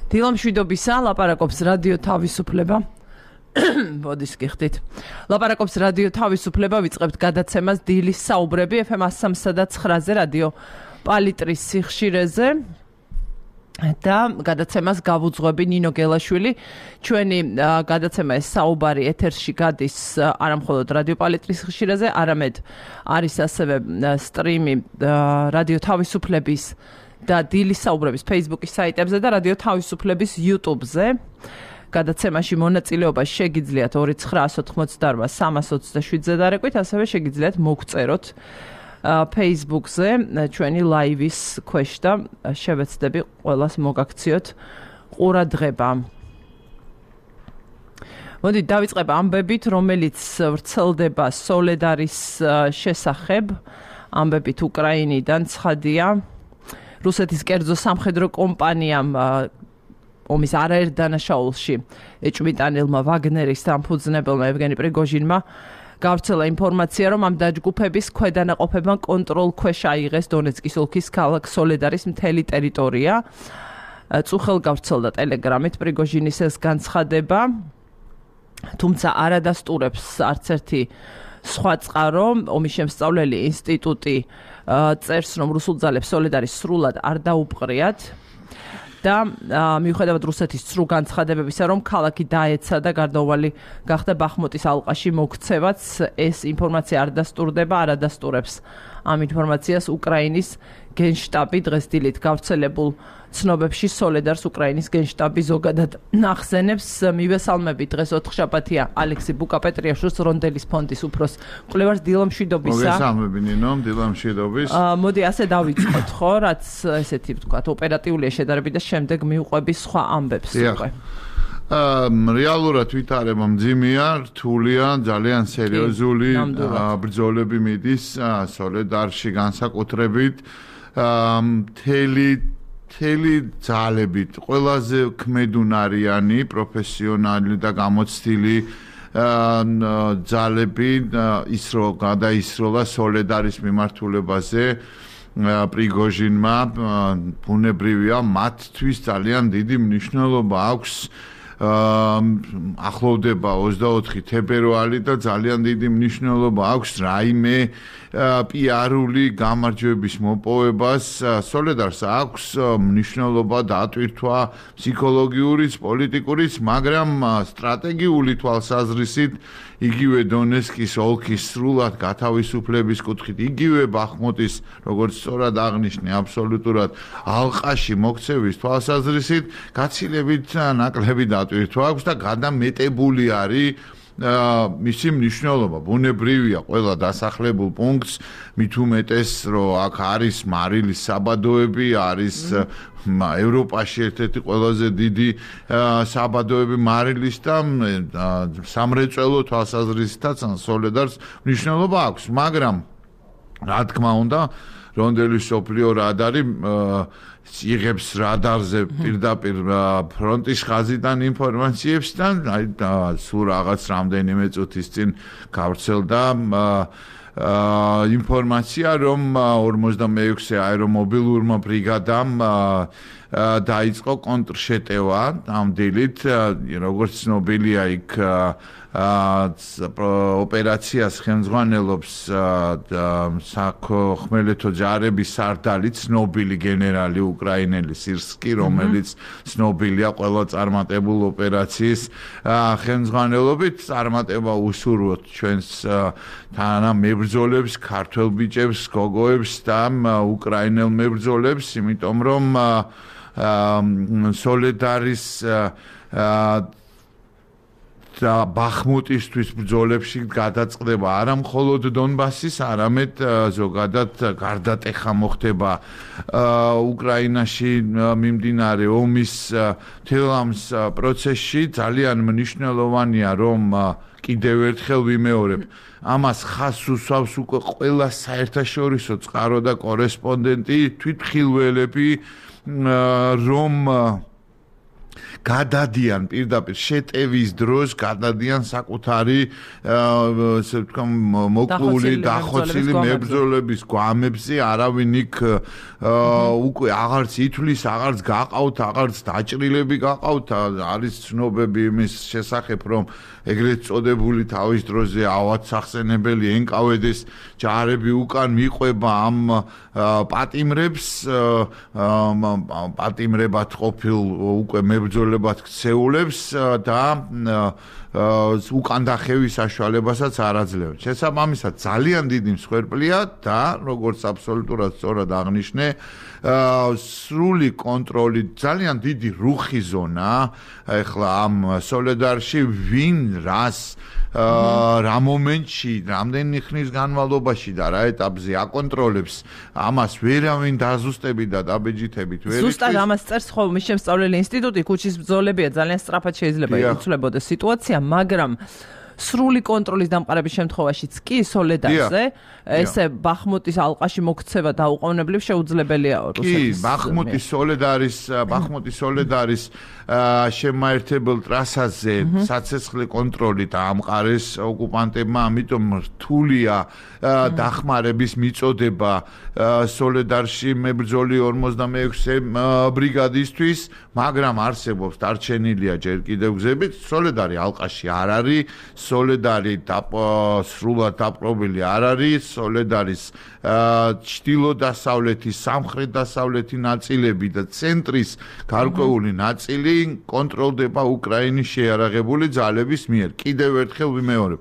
დილამშვიდობისა, ლაპარაკობს რადიო თავისუფლება. ბოდის გიხდით. ლაპარაკობს რადიო თავისუფლება, ვიწყებთ გადაცემას დილის საუბრები FM 103.9-ზე რადიო პალიტრის სიხშირეზე. და გადაცემას გავუძღვები ნინო გელაშვილი. ჩვენი გადაცემა ეს საუბარი ეთერში გადის არამხოლოდ რადიო პალიტრის სიხშირეზე, არამედ არის ასევე სტრიმი რადიო თავისუფლების და დილის საუბრების Facebook-ის საიტებზე და რადიო თავისუფლების YouTube-ზე. გადაცემაში მონაწილეობა შეგიძლიათ 2988-327-ზე დარეკვით, ასევე შეგიძლიათ მოგწეროთ Facebook-ზე ჩვენი live-ის ქვეშ და შევეცდები ყველას მოგაქციოთ ყურადღება. მოდი დავიწყებ ამბებით, რომელიც ვრცელდება სოლედარის შესახებ. ამბებით უკრაინიდან ცხადია. რუსეთის კერძო სამხედრო კომპანიამ ომის არაერთ დანაშაულში ეჭვმიტანილმა ვაგნერის დამფუძნებელმა ევგენი პრიგოჟინმა გავრცელა ინფორმაცია, რომ ამ დაჯგუფების ქვედანაყოფებმა კონტროლ ქვეშ აიღეს დონეცკის ოლქის ქალაქ სოლედარის მთელი ტერიტორია. წუხელ გავრცელდა ტელეგრამით პრიგოჟინის ეს განცხადება, თუმცა არ ადასტურებს არც ერთი სხვა წყარო. ომის შემსწავლელი ინსტიტუტი წერს, რომ რუსულ ძალებს სოლედარის სრულად არ დაუპყრიათ. და მიუხედავად რუსეთის ცრუ განცხადებებისა, რომ ქალაქი დაეცა და გარდაუვალი გახდა ბახმუტის ალყაში მოქცევაც, ეს ინფორმაცია არ დასტურდება, არ ადასტურებს ამ ინფორმაციას უკრაინის გენშტაბი. დღეს დილით გავრცელებულ ცნობებში სოლედარს უკრაინის გენშტაბი ზოგადად ნახსენებს. მივესალმები დღეს ოთხშაბათია ალექსი ბუკაპეტრიაშვილს, რონდელის ფონდის უფროს კვლევარს. დილამშვიდობისა. მოგესალმები ნინო, დილამშვიდობის. მოდი ასე დავიწყოთ, ხო, რაც ესეთი ვთქვათ, ოპერატიულია შედარებით და შემდეგ მივყვები სხვა ამბებს უკვე. რეალურად ვითარება მძიმეა, რთულია, ძალიან სერიოზული ბრძოლები მიდის სოლედარში განსაკუთრებით. მთელი ძალებით, ყველაზე ქმედუნარიანი, პროფესიონალი და გამოცდილი ძალები ის რომ გადაისროლა სოლედარის მიმართულებაზე პრიგოჟინმა, ბუნებრივია, მათთვის ძალიან დიდი მნიშვნელობა აქვს. ახლოვდება 24 თებერვალი და ძალიან დიდი მნიშვნელობა აქვს რაიმე პიარული გამარჯვების მოპოვებას. სოლედარს აქვს მნიშვნელობა დატვირთვა ფსიქოლოგიურიც, პოლიტიკურიც, მაგრამ სტრატეგიული თვალსაზრისით იგივე დონეცკის ოლქის სრულად გათავისუფლების კუთხით, იგივე ბახმუტის, როგორც სწორად აღნიშნე, აბსოლუტურად ალყაში მოქცევის თვალსაზრისით გაცილებით ნაკლები დატვირთვა აქვს და გადამეტებული არის მისი მნიშვნელობა. ბუნებრივია, ყველა დასახლებულ პუნქტს, მით უმეტეს, რომ აქ არის მარილის საბადოები, არის ევროპაში ერთ-ერთი ყველაზე დიდი საბადოები მარილის და სამრეწველო თვალსაზრისითაც სოლედარს მნიშვნელობა აქვს, მაგრამ რა თქმა უნდა, რონდელის სოფლიო რადარი იღებს რადარზე პირდაპირ ფრონტის ხაზიდან ინფორმაციებს და სულ რაღაც რამდენიმე წუთის წინ გავრცელდა ინფორმაცია, რომ 46 აერომობილურმა ბრიგადამ დაიწყო კონტრშეტევა ამ დილით, როგორც ცნობილია, იქ ოპერაციას ხელმძღვანელობს საქველმოქმედო ჯარების სარდალი, ცნობილი გენერალი უკრაინელი სირსკი, რომელიც ცნობილია ყველა წარმატებულ ოპერაციის ხელმძღვანელობით. წარმატება უსურვოთ ჩვენს თანამებრძოლებს, ქართველ ბიჭებს, გოგოებს და უკრაინელ მებრძოლებს, იმიტომ რომ სოლედარის და ბახმუტისთვის ბრძოლებში გადაწყდება არა მხოლოდ დონბასის, არამედ ზოგადად გარდატეხა მოხდება უკრაინაში მიმდინარე ომის მთელ ამ პროცესში. ძალიან მნიშვნელოვანია, რომ კიდევ ერთხელ ვიმეორებ, ამას ხაზს უსვავს უკვე ყველა საერთაშორისო წყარო და კორესპონდენტი, თვითმხილველები, რომ გადადიან პირდაპირ შეტევის დროს გადადიან საკუთარი ესე ვთქვა მოკლული დახოცილი მებრძოლების გვამებზე არავინ იქ უკვე აღარც ითვლის აღარც გაყავთ აღარც დაჭრილები გაყავთ არის ცნობები იმის შესახებ რომ ეგრეთ წოდებული თავის დროზე ავადსახსენებელი NKVD-ს ჯარები უკან მიყვება ამ პატიმრებს პატიმრებად ყოფილ უკვე მებრძოლებად ქცეულებს და უკან დახევის საშუალებასაც არ აძლევენ. შესაბამისად ძალიან დიდი მსხვერპლია და როგორც აბსოლუტურად სწორად აღნიშნე სრული კონტროლი ძალიან დიდი რუხი ზონა ეხლა ამ სოლედარში ვინ რას რა მომენტში რამდენი ხნის განმავლობაში და რა ეტაპზე აკონტროლებს ამას ვერავინ დაზუსტებით და დაბეჯითებით ვერ იცის ზუსტად ამას წერს ხო მის შემსწავლელი ინსტიტუტი ქუჩის ბრძოლებია ძალიან სწრაფად შეიძლება იცვლებოდეს სიტუაცია მაგრამ სრული კონტროლის დამყარების შემთხვევაშიც კი სოლედარზე ესე ბახმუტის ალყაში მოქცევა დაუყოვნებლივ შეუძლებელიაო რუსეთის. კი, ბახმუტის სოლედარის შემაერთებელ ტრასაზე საცეცხლე კონტროლი დაამყარეს ოკუპანტებმა, ამიტომ რთულია დახმარების მიწოდება სოლედარში მებრძოლი 46-ე ბრიგადისთვის, მაგრამ არსებობს დარჩენილია ჯერ კიდევ გზებით. სოლედარი ალყაში არ არის, სოლედარი სრულად დაპყრობილი არ არის, სოლედარის ჩრდილო-დასავლეთი, სამხრეთ-დასავლეთი ნაწილები და ცენტრის გარკვეული ნაწილი კონტროლდება უკრაინის შეიარაღებული ძალების მიერ. კიდევ ერთხელ ვიმეორებ.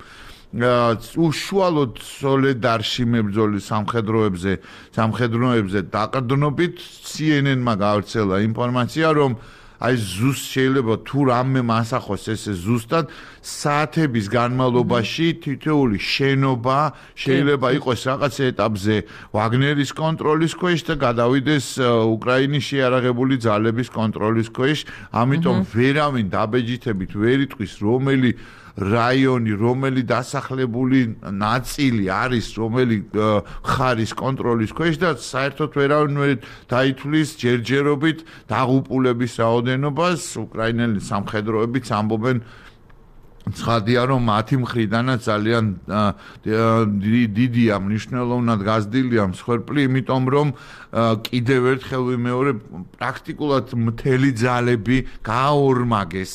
უშუალოდ სოლედარში მებრძოლი სამხედროებზე დაყრდნობით CNN-მა გავრცელა ინფორმაცია, რომ აი შეიძლება თუ რამე მასახოს ესე ზუსტად საათების განმავლობაში თითოეული შენობა შეიძლება იყოს რაღაც ეტაპზე ვაგნერის კონტროლის ქვეშ და გადავიდეს უკრაინის შეიარაღებული ძალების კონტროლის ქვეშ, ამიტომ ვერავინ დაბეჯითებით ვერ იტყვის რომელი რაიონი, რომელი დასახლებული ნაწილი არის, რომელი ხარის კონტროლის ქვეშ და საერთოდ ვერავინ ვერ დაითვლის ჯერჯერობით დაღუპულების რაოდენობას. უკრაინელი სამხედროებიც ამბობენ ცხადია რომ მათი მხრიდანაც ძალიან დიდია მნიშვნელოვნად გაზრდილია მსხვერპლი, იმიტომ რომ კიდევ ერთხელ ვიმეორებ პრაქტიკულად მთელი ძალები გააორმაგეს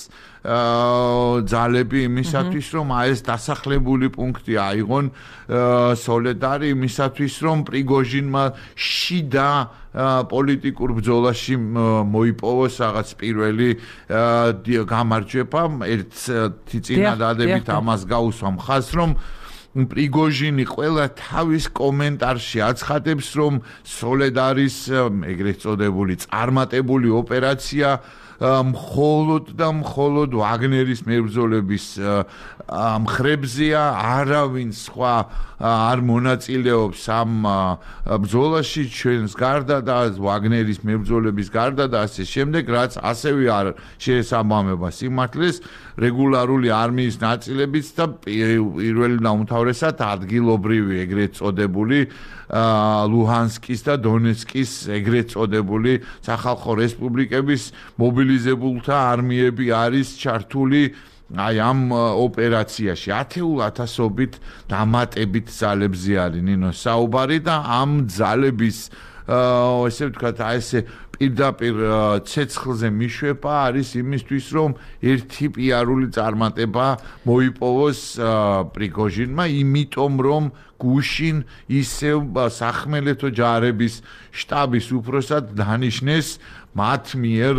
ძალები იმისათვის რომ ეს დასახლებული პუნქტი აიღონ სოლედარი იმისათვის რომ პრიგოჟინმა შიდა პოლიტიკურ ბრძოლაში მოიპოვოს რაღაც პირველი გამარჯვება ერთი წინადადებით ამას გაუსვა მხარს რომ პრიგოჟინი ყველა თავის კომენტარში აცხადებს რომ სოლედარის ეგრეთ წოდებული წარმატებული ოპერაცია მხოლოდ და მხოლოდ ვაგნერის მებრძოლების მხრებზეა, არავინ სხვა არ მონაწილეობს ამ ბრძოლაში ჩვენს გარდა და ვაგნერის მებრძოლების გარდა და ასე შემდეგ, რაც ასევე არ შეესაბამება სიმართლეს რეგულარული არმიის ნაწილებიც და პირველი და უმთავრესად ადგილობრივი ეგრეთ წოდებული ლუჰანსკის და დონეცკის ეგრეთ წოდებული სახალხო რესპუბლიკების მობილიზებულთა არმიები არის ჩართული აი ამ ოპერაციაში 10,000-ობით დამატებით ძალებზე არის ნინო საუბარი და ამ ძალების ესე ვთქვათ აი ესე პირდაპირ ცეცხლზე მიშვება არის იმისთვის რომ ერთი პიარული წარმატება მოიპოვოს პრიგოჟინმა, იმიტომ რომ გუშინ ისევ სახმელეთო ჯარების შტაბის უფროსად დანიშნეს მათ მიერ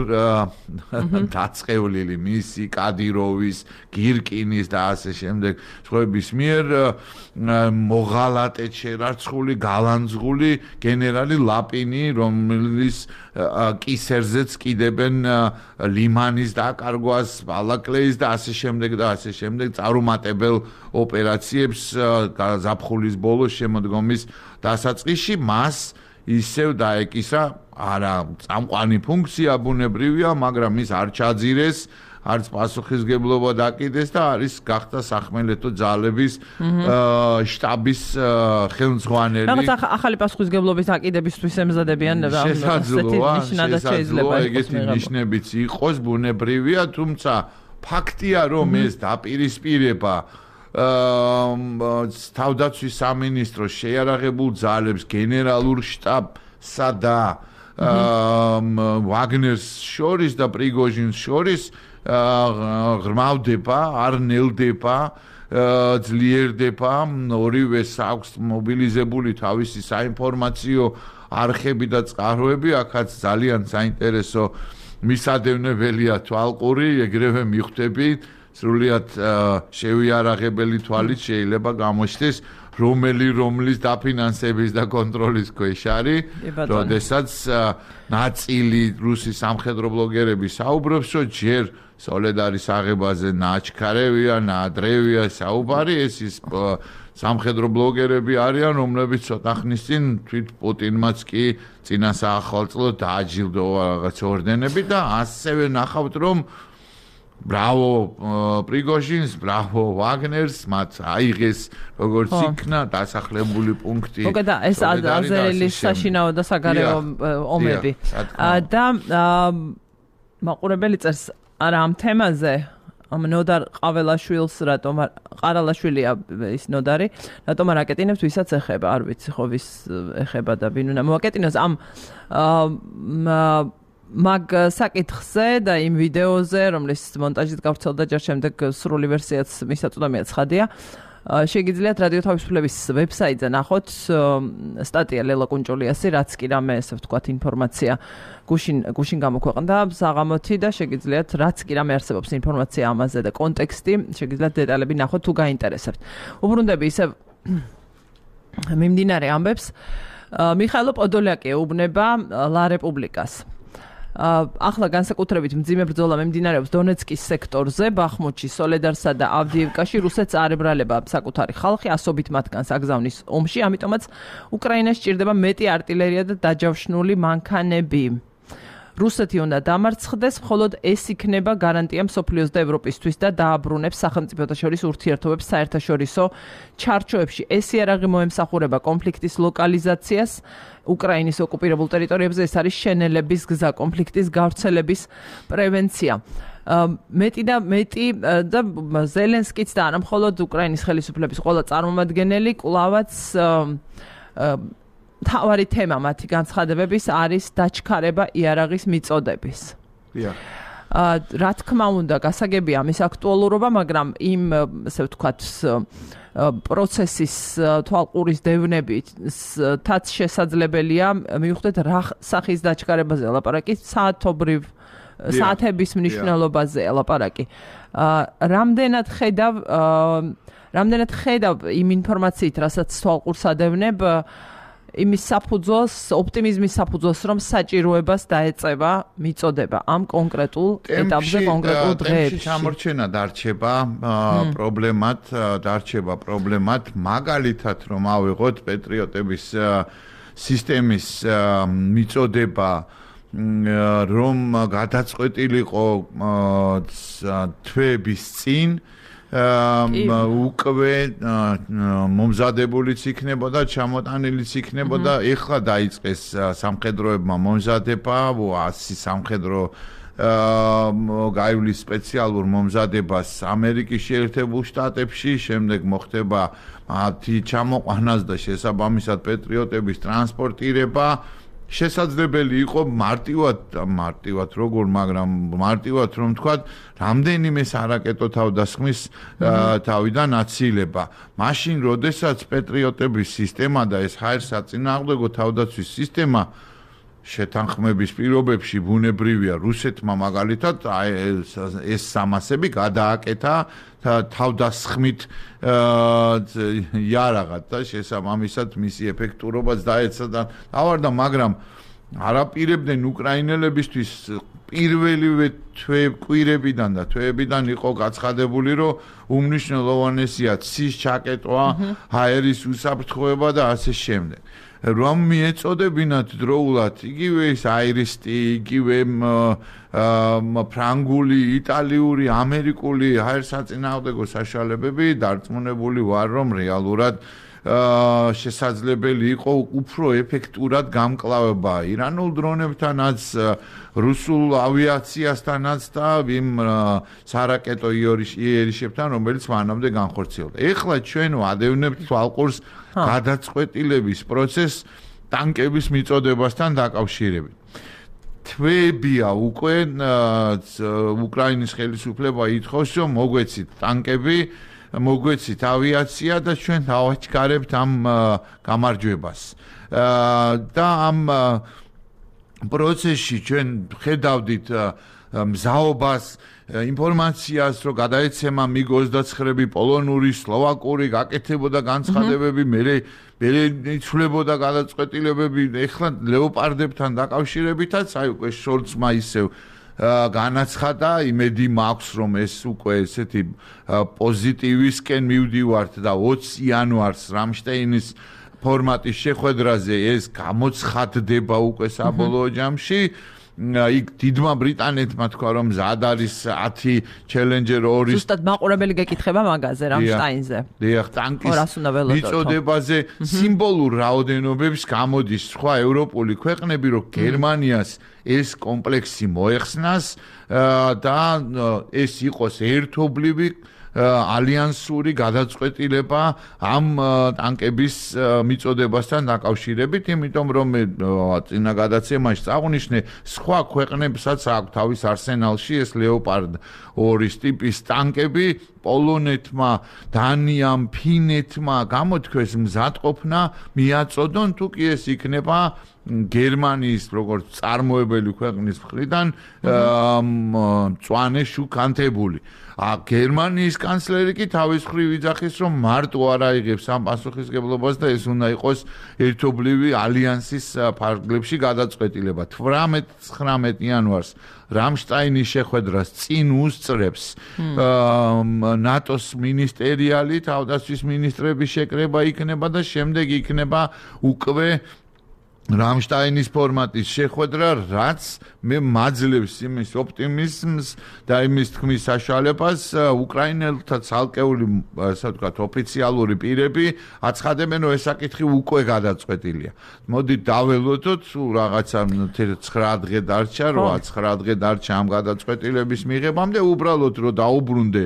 დაწყევლილი მისი კადიროვის, გირკინის და ასე შემდეგ სხვების მიერ მოღალატედ შერარცხული, გალანძღული გენერალი ლაპინი, რომლის კისერზეც კიდებენ ლიმანის დაკარგვას, ბალაკლეის და ასე შემდეგ და ასე შემდეგ წარუმატებელ ოპერაციებს ზაფხულის ბოლოს შემოდგომის დასაწყისში მას ისევ დაეკისრა არა წამყვანი ფუნქცია ბუნებრივია, მაგრამ ის არ ჩაძირეს არც პასუხისგებლობა დაკიდეს და არის გახდა სახმელეთო ძალების შტაბის ხელმძღვანელი. რაღაც ახალი პასუხისგებლობის დაკიდებისთვის ემზადებიან შესაძლოა ეგეთი ნიშნებიც იყოს, ბუნებრივია, თუმცა ფაქტია, რომ ეს დაპირისპირება თავდაცვის სამინისტროს შეიარაღებულ ძალებს გენერალურ შტაბსა და ვაგნერს შორის და პრიგოჟინს შორის ღრმავდება, არ ნელდება, ძლიერდება, ორივეს აქვს მობილიზებული თავისი საინფორმაციო არხები და წყაროები, აქაც ძალიან საინტერესო მისადევნებელია თვალყური, ეგრევე მიხვდები, სრულიად შევიარაღებელი თვალით შეიძლება გამოჩნდეს რომლის დაფინანსების და კონტროლის ქვეშ არის, როდესაც ნაწილი რუსი სამხედრო ბლოგერები საუბრობს, რომ ჯერ სოლედარის აღებაზე ნაჩქარევია, ნაადრევია საუბარი, ეს ის სამხედრო ბლოგერები არიან, რომლებიც ცოტა ხნის წინ თვით პუტინმაც კი წინა საახალწლოდ დააჯილდოვა რაღაც ორდენები და ასევე ნახავთ, რომ ბრავო პრიგოჟინს, ბრავო ვაგნერს, მათ აიღეს როგორც იქნა დასახლებული პუნქტი. მოგეთ ეს აზერელის საშინაო და საგარეო ომები. და მაყურებელი წერს არა ამ თემაზე ამ ნოდარ ყაველაშვილს რატომ ყარალაშვილია ის ნოდარი რატომ არ აკეტინებს ვისაც ეხება არ ვიცი ხო ვის ეხება და ვინ უნდა მოაკეტინოს ამ მაგ საკითხზე და იმ ვიდეოზე რომლის მონტაჟით გავრცელდა ჯერ შემდეგ სრული ვერსიაც მისაწვდომია ცხადია შეგიძლიათ რადიო თავისუფლების ვებსაიტზე ნახოთ სტატია ლელა კუნჭულიასი რაც კი რამე ესე ვთქვათ ინფორმაცია გუშინ გამოქვეყნდა საღამოთი და შეგიძლიათ რაც კი რამე არსებობს ინფორმაცია ამაზე და კონტექსტი შეგიძლიათ დეტალები ნახოთ თუ გაინტერესებთ უბრუნდები ისე მიმდინარე ამბებს მიხაილო პოდოლაკი ეუბნება ლა რეპუბლიკას ახლა განსაკუთრებით მძიმე ბრძოლა მიმდინარეობს დონეცკის სექტორზე, ბახმუთში, სოლედარსა და ავდიევკაში რუსეთს არ ებრალება საკუთარი ხალხი, ასობით მათგანს აგზავნის ომში, ამიტომაც უკრაინას სჭირდება მეტი артиლერია და დაჯავშნული მანქანები. რუსეთი უნდა დამარცხდეს, მხოლოდ ეს იქნება გარანტია მსოფლიოს და ევროპისთვის და დააბრუნებს სახელმწიფოთა შორის ურთიერთობებს საერთაშორისო ჩარჩოებში. ეს იარაღი მოემსახურება კონფლიქტის ლოკალიზაციას უკრაინის ოკუპირებულ ტერიტორიებზე, ეს არის შენელების გზა, კონფლიქტის გავრცელების პრევენცია. მეტი და ზელენსკიც და არა მხოლოდ უკრაინის ხელისუფლების ყველა წარმომადგენელი კვლავაც თავარი თემა მათი განცხადებების არის დაჩქარება იარაღის მიწოდების. რა თქმა უნდა, გასაგებია ამის აქტუალურობა, მაგრამ იმ, ასე ვთქვათ, პროცესის თვალყურის დევნებითაც შესაძლებელია მივხვდეთ რა სახის დაჩქარებაზე ლაპარაკი, საათების მნიშვნელობაზე ლაპარაკი. რამდენად ხედავ იმ ინფორმაციით, რასაც თვალყურს ადევნებ იმის საფუძველს, ოპტიმიზმის საფუძველს, რომ საჭიროებას დაეწევა მიწოდება ამ კონკრეტულ ეტაპზე, კონკრეტულ დღეებში. შემორჩენა დარჩება პრობლემად, მაგალითად რომ ავიღოთ პეტრიოტების სისტემის მიწოდება რომ გადაწყვეტილიყო თვეების წინ უკვე მომზადებულიც იქნებოდა, ჩამოტანილიც იქნებოდა, ეხლა დაიწყეს სამხედროებმა მომზადება, 100 სამხედრო გაივლის სპეციალურ მომზადებას ამერიკის შეერთებულ შტატებში, შემდეგ მოხდება მათი ჩამოყვანას და შესაბამისად პეტრიოტების ტრანსპორტირება. შესაძლებელი იყო მარტივად როგორ, მაგრამ მარტივად რომ თქვათ, რამდენიმე სარაკეტო თავდასხმის თავიდან აცილება. მაშინ, როდესაც პეტრიოტების სისტემა და ეს ჰაერსაწინააღმდეგო თავდაცვის სისტემა შეთანხმების პირობებში ბუნებრივია რუსეთმა მაგალითად ეს სამასები გადააკეთა თავდასხმით იარაღად და შესაბამისად მისი ეფექტურობაც დაეცა და ავარდა, მაგრამ არაპირებდნენ უკრაინელებისთვის პირველივე კვირებიდან და თვეებიდან იყო გაცხადებული, რომ უმნიშვნელოვანესია ცის ჩაკეტვა, აერის უსაფრთხოება და ასე შემდეგ. რომ მიეწოდებინათ დროულად იგივე ის აერისტი, იგივე ფრანგული, იტალიური, ამერიკული აერსაწინააღმდეგო საშუალებები დარწმუნებული ვარ, რომ რეალურად შესაძლებელი იყო უფრო ეფექტურად გამკლავება ირანულ დრონებთანაც, რუსულ ავიაციასთანაც და იმ სარაკეტო იერიშებთან, რომელიც მანამდე განხორციელდა. ეხლა ჩვენ ვადევნებთ თვალყურს გადაწყვეტილების პროცესს ტანკების მიწოდებასთან დაკავშირებით. თვეებია უკვე უკრაინის ხელისუფლება ითხოვს, რომ მოგვეცით ტანკები, მოგვეცით ავიაცია და ჩვენ დავაჩქარებთ ამ გამარჯვებას. და ამ პროცესში ჩვენ ხედავდით მზაობას, ინფორმაციას, რომ გადაეცემა MiG-29-ები, პოლონური, სლოვაკური გაკეთებოდა განცხადებები, მერე იცვლებოდა გადაწყვეტილებები, ეხლა ლეოპარდებთან დაკავშირებითაც, აი უკვე შორცმა ისევ განაცხადა, იმედი მაქვს, რომ ეს უკვე ესეთი პოზიტივისკენ მივდივართ და 20 იანვარს რამშტეინის ფორმატის შეხვედრაზე ეს გამოცხადდება უკვე საბოლოო ჯამში. იქ დიდმა ბრიტანეთმა თქვა, რომ მზად არის 10 Challenger 2-ის. ზუსტად მაყურებელი გეკითხება მაგაზე რამშტაინზე. დიახ, ტანკის მიწოდებაზე სიმბოლურ რაოდენობებს გამოდის სხვა ევროპული ქვეყნები, რომ გერმანიას ეს კომპლექსი მოეხსნას და ეს იყოს ერთობლივი ალიანსური გადაწყვეტილება ამ ტანკების მიწოდებასთან დაკავშირებით, იმიტომ რომ მე წინა გადაცემაში წაღვნიშნე, სხვა ქვეყნებსაც აქვს თავის არსენალში ეს ლეოპარდ 2-ის ტიპის ტანკები, პოლონეთმა, დანიამ, ფინეთმა გამოთქვეს მზადყოფნა მიაწოდონ, თუ კი ეს იქნება გერმანიის როგორც წარმოებელი ქვეყნის მხრიდან მწვანე შუქანთებული. გერმანიის კანცლერი კი თავის მხრივ იძახის, რომ მარტო არ აიღებს ამ პასუხისმგებლობას და ეს უნდა იყოს ერთობლივი ალიანსის ფარგლებში გადაწყვეტილება. 18-19 იანვარს რამშტაინის შეხვედრას წინ უსწრებს ნატოს მინისტერიალი, თავდაცვის მინისტრების შეკრება იქნება და შემდეგ იქნება უკვე რამშტაინის ფორმატის შეხვედრა, რაც მე მაძლევს იმის ოპტიმიზმს და იმის თქმის საშუალებას, უკრაინელთა ცალკეული, ასე ვთქვათ, ოფიციალური პირები აცხადებენ, რომ ეს საკითხი უკვე გადაწყვეტილია. მოდით დაველოდოთ, რაღაცა 9 დღე დარჩა, 8-9 დღე დარჩა ამ გადაწყვეტილების მიღებამდე, უბრალოდ რომ დაუბრუნდე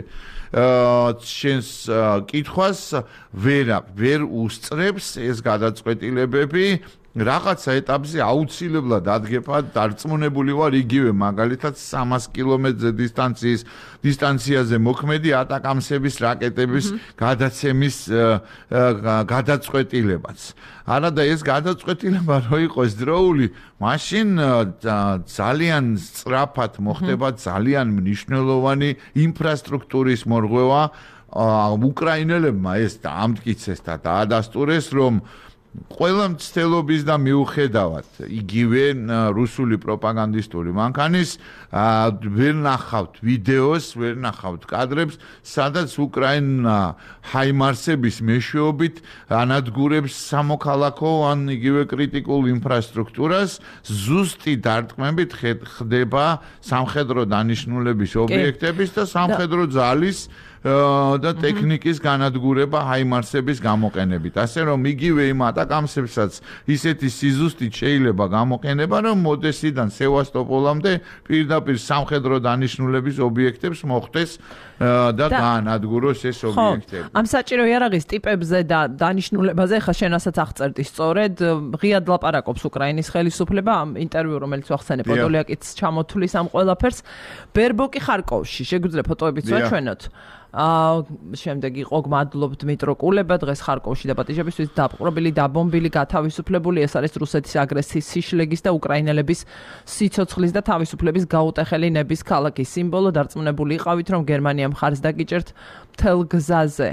შენს კითხვას, ვერ უსწრებს ეს გადაწყვეტილებები. რაღაცა ეტაპზე აუცილებლად ადგება დარწმუნებული ვარ იგივე მაგალითად 300 კილომეტრზე დისტანციაზე მოქმედი ატაკამსების რაკეტების გადაცემის გადაწყვეტილებაც. არა და ეს გადაწყვეტილება რო იყოს დროული, მაშინ ძალიან სწრაფად მოხდება ძალიან მნიშვნელოვანი ინფრასტრუქტურის მორღვევა. უკრაინელებმა ეს დაამტკიცეს და დაადასტურეს, რომ ყველა მცდელობის და მიუხედავად იგივე რუსული პროპაგანდისტული მანქანის ვერ ნახავთ ვიდეოს, ვერ ნახავთ კადრებს, სადაც უკრაინა ჰაიმარსების მეშვეობით ანადგურებს სამოქალაქო ან იგივე კრიტიკულ ინფრასტრუქტურას, ზუსტი დარტყმებით ხდება სამხედრო დანიშნულების ობიექტების და სამხედრო ძალის და ტექნიკის განადგურება ჰაიმარსების გამოყენებით. ასე რომ იგივე იმ ატაკამსებსაც ისეთი სიზუსტით შეიძლება გამოყენება, რომ ოდესიდან სევასტოპოლამდე პირდაპირ სამხედრო დანიშნულების ობიექტებს მოხდეს და გაანადგუროს ეს ობიექტები. ამ საჭირო იარაღის ტიპებზე და დანიშნულებაზე ხა შენასაც აღწერდი სწორედ, ღიად ლაპარაკობს უკრაინის ხელისუფლება, ამ ინტერვიუ რომელიც ვახსენე პოდოლიაკიც ჩამოთვლის ამ ყველაფერს. ბერბოკი ხარკოვში, შეგვიძლია ფოტოებიც ვაჩვენოთ. შემდეგ იყო გმადლობ დმიტრო კულება, დღეს ხარკოვში დაპატიჟებისთვის დაპყრობილი, დაბომბილი, გათავისუფლებული. ეს არის რუსეთის აგრესიის სიშლეგის და უკრაინელების სიცოცხლის და თავისუფლების გაუტეხელი ნების ქალაქის სიმბოლო. დარწმუნებული იყავით, რომ გერმანია მხარს დაგიჭერთ მთელ გზაზე.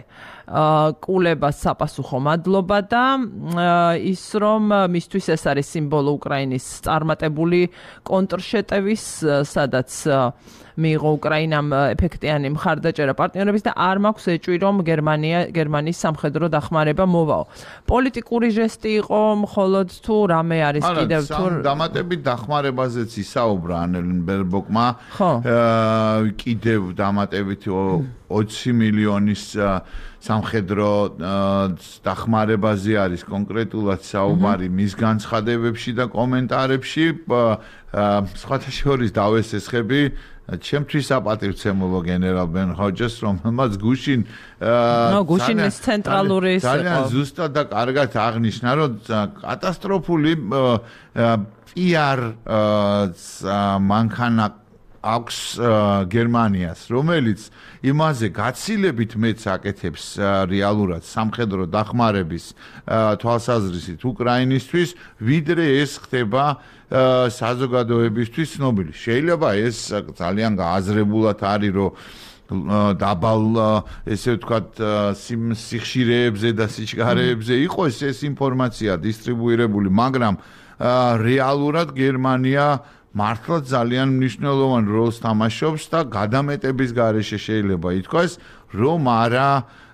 კულებას საპასუხო მადლობა და ის რომ მისთვის ეს არის სიმბოლო უკრაინის წარმატებული კონტრშეტევის, სადაც მიიღო უკრაინამ ეფექტიანი მხარდაჭერა პარტნიორების და არ მაქვს ეჭვი რომ გერმანიის სამხედრო დახმარება მოვაო. პოლიტიკური ჟესტი იყო მხოლოდ თუ რამე არის კიდევ თუ დამატებით დახმარებაზეც ისაუბრა ანელინ ბერბოკმა კიდევ დამატებით 20 მილიონის სამხედრო დახმარებაზე არის კონკრეტულად საუბარი მის განცხადებებში და კომენტარებში სხვათა შორის დავესესხები ჩემთვის საპატივცემულო გენერალ ბენ ჰოჯეს რომელმაც გუშინის ცენტრალური ძალიან ზუსტად და კარგად აღნიშნა რომ კატასტროფული PR მანქანა აქვს გერმანიას რომელიც იმაზე გაცილებით მეც აკეთებს რეალურად სამხედრო დახმარების თვალსაზრისით უკრაინისთვის ვიდრე ეს ხდება საზოგადოებისთვის ცნობილი. შეიძლება ეს ძალიან გააზრებულად არის რომ დაბალ ესე ვთქვათ სიხშირეებზე და სიჩქარეებზე იყოს ეს ინფორმაცია დისტრიბუირებული, მაგრამ რეალურად გერმანია მართლა ძალიან მნიშვნელოვან როლს თამაშობს და გადამეტების გარეშე შეიძლება ითქვას, რომ არა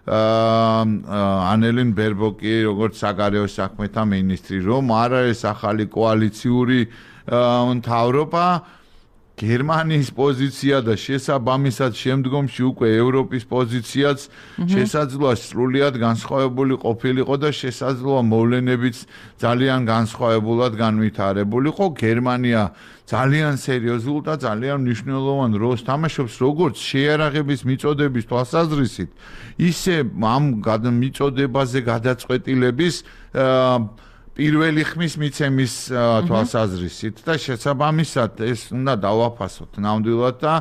ანელინ ბერბოკი, როგორც საგარეო საქმეთა მინისტრი, რომ არა ეს ახალი კოალიციური მთავრობა გერმანიის პოზიცია და შესაბამისად შემდგომში უკვე ევროპის პოზიციაც შესაძლოა სრულიად განსხვავებული ყოფილიყო და შესაძლოა მოვლენებიც ძალიან განსხვავებულად განვითარებულიყო. გერმანია ძალიან სერიოზულ და ძალიან მნიშვნელოვან როლს თამაშობს როგორც შეიარაღების მიწოდების თვალსაზრისით, ისე ამ მიწოდებაზე გადაწყვეტილების პირველი ხმის მიცემის თვალსაზრისით და შესაბამისად ეს უნდა დავაფასოთ ნამდვილად და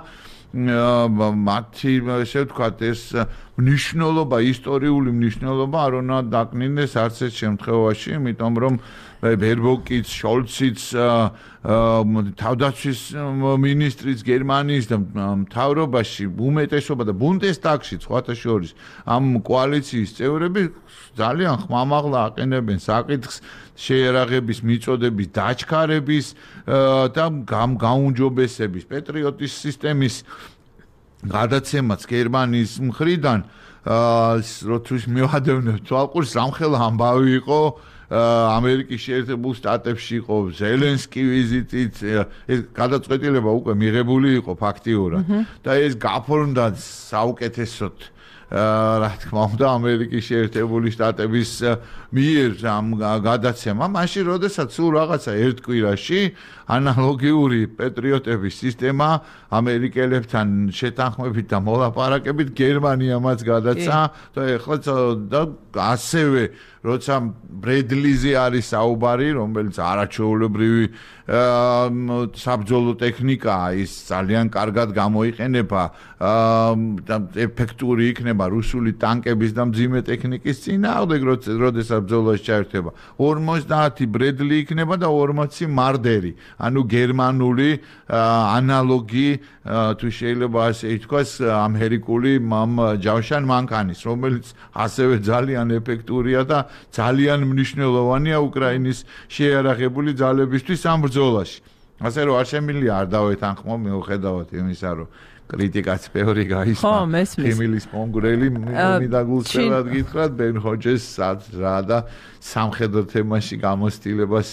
მათი ესე ვთქვათ ეს მნიშვნელობა, ისტორიული მნიშვნელობა არ უნდა დაკნინდეს არც ერთ შემთხვევაში, იმიტომ რომ ბერბოკიც, შოლციც, თავდაცვის მინისტრიც გერმანიის და მთავრობაში უმეტესობა და ბუნდესტაგში სხვათა შორის ამ კოალიციის წევრები ძალიან ხმამაღლა აყენებენ საკითხს შეიარაღების მიწოდების დაჩქარების და გაუმჯობესების პეტრიოტის სისტემის გადაცემაც გერმანიის მხრიდან როდის მივადევნებთ თვალყურს სამხელა ამბავი იყო ამერიკის შეერთებულ შტატებში იყო ზელენსკი ვიზიტით ეს გადაწყვეტილება უკვე მიღებული იყო ფაქტიურად და ეს გაფორმდა საუკეთესოდ რა თქმა უნდა ამერიკის შეერთებული შტატების მიერ ამ გადაცემა მაშინ როდესაც სულ რაღაცა ერთ კვირაში ანალოგიური პეტრიოტების სისტემა ამერიკელებთან შეთანხმებით და მოლაპარაკებით გერმანიამაც გადაცა და ეხლა და ასევე როცა ბრედლიზე არის საუბარი რომელიც არაჩვეულებრივი საბრძოლო ტექნიკაა ის ძალიან კარგად გამოიყენება და ეფექტური იქნება რუსული ტანკების და მძიმე ტექნიკის წინააღმდეგ როდესაც ბრძოლაში ჩაერთება 50 ბრედლი იქნება და 40 მარდერი ანუ გერმანული ანალოგი თუ შეიძლება ასე ითქვას ამერიკული ჯავშან მანქანის რომელიც ასევე ძალიან ეფექტურია და ძალიან მნიშვნელოვანია უკრაინის შეიარაღებული ძალებისთვის ამ ბრძოლაში. ასე რომ არ შემიძლია არ დავეთანხმო მიუხედავად იმისა რომ კრიტიკაც ბევრი გაისმა ხიმილის მონგრელი მიდაგულწევად გითხრათ ბენ ჰოჯეს რა და სამხედრო თემაში გამოცდილებას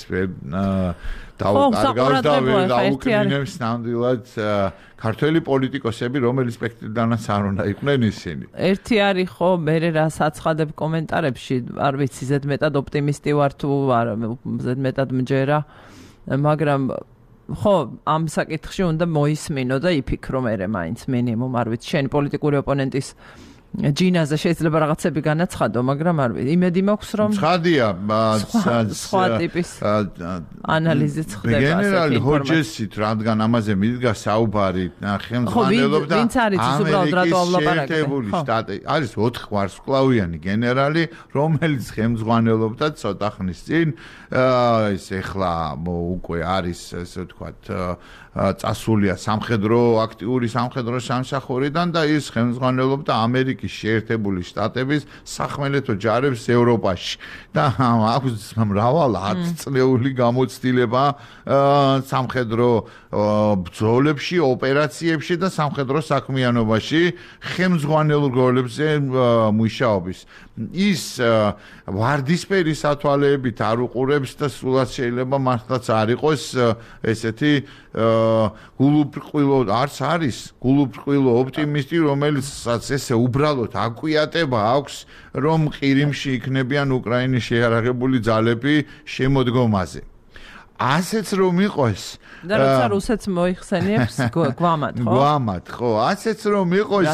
დაუკრინებს ნამდვილად ქართველი პოლიტიკოსები რომელიც სპექტრიდანაც არ უნდა იყვნენ ისინი. ერთი არის ხო მე რა საცხადებ კომენტარებში არ ვიცი ზედმეტად ოპტიმისტი ვარ თუ არ ზედმეტად მჯერა მაგრამ ხო ამ საკითხში უნდა მოისმინო და იფიქრო მე მაინც მინიმუმ არ ვიცი შენი პოლიტიკური ოპონენტის ჯინაზე შეიძლება რაღაცები განაცხადო, მაგრამ არ ვიცი. იმედი მაქვს რომ ცხადია, სხვა ტიპის ანალიზიც ხდება. გენერალი ჰოჯესით, რადგან ამაზე მიდგა საუბარი, ხელმძღვანელობდა ამერიკის შტატი. არის 4 ვარსკვლავიანი გენერალი, რომელიც ხელმძღვანელობდა ცოტა ხნის წინ, ეს ეხლა უკვე არის, ესე ვთქვათ, წასულია სამხედრო აქტიური სამხედრო სამსახურიდან და ის ხელმძღვანელობდა ამერიკის ამერიკის შეერთებული შტატების სახმელეთო ჯარებს ევროპაში და აქვს მრავალი 10 წლეული გამოცდილება სამხედრო ბრძოლებში, ოპერაციებში და სამხედრო საქმიანობაში ხელმძღვანელ როლებზე მუშაობის. ის ვარდისფერი სათვალეებით არ უყურებს და სულაც შეიძლება მართლაც არ იყოს ესეთი გულუბრყვილო არც არის გულუბრყვილო ოპტიმისტი რომელსაც ესე უბრალოდ აკვიატება აქვს რომ ყირიმში იქნებიან უკრაინის შეიარაღებული ძალები შემოდგომაზე ასეც რომ იყოს და როცა რუსეთს მოიხსენიებს გვამად ხო? გვამად ხო ასეც რომ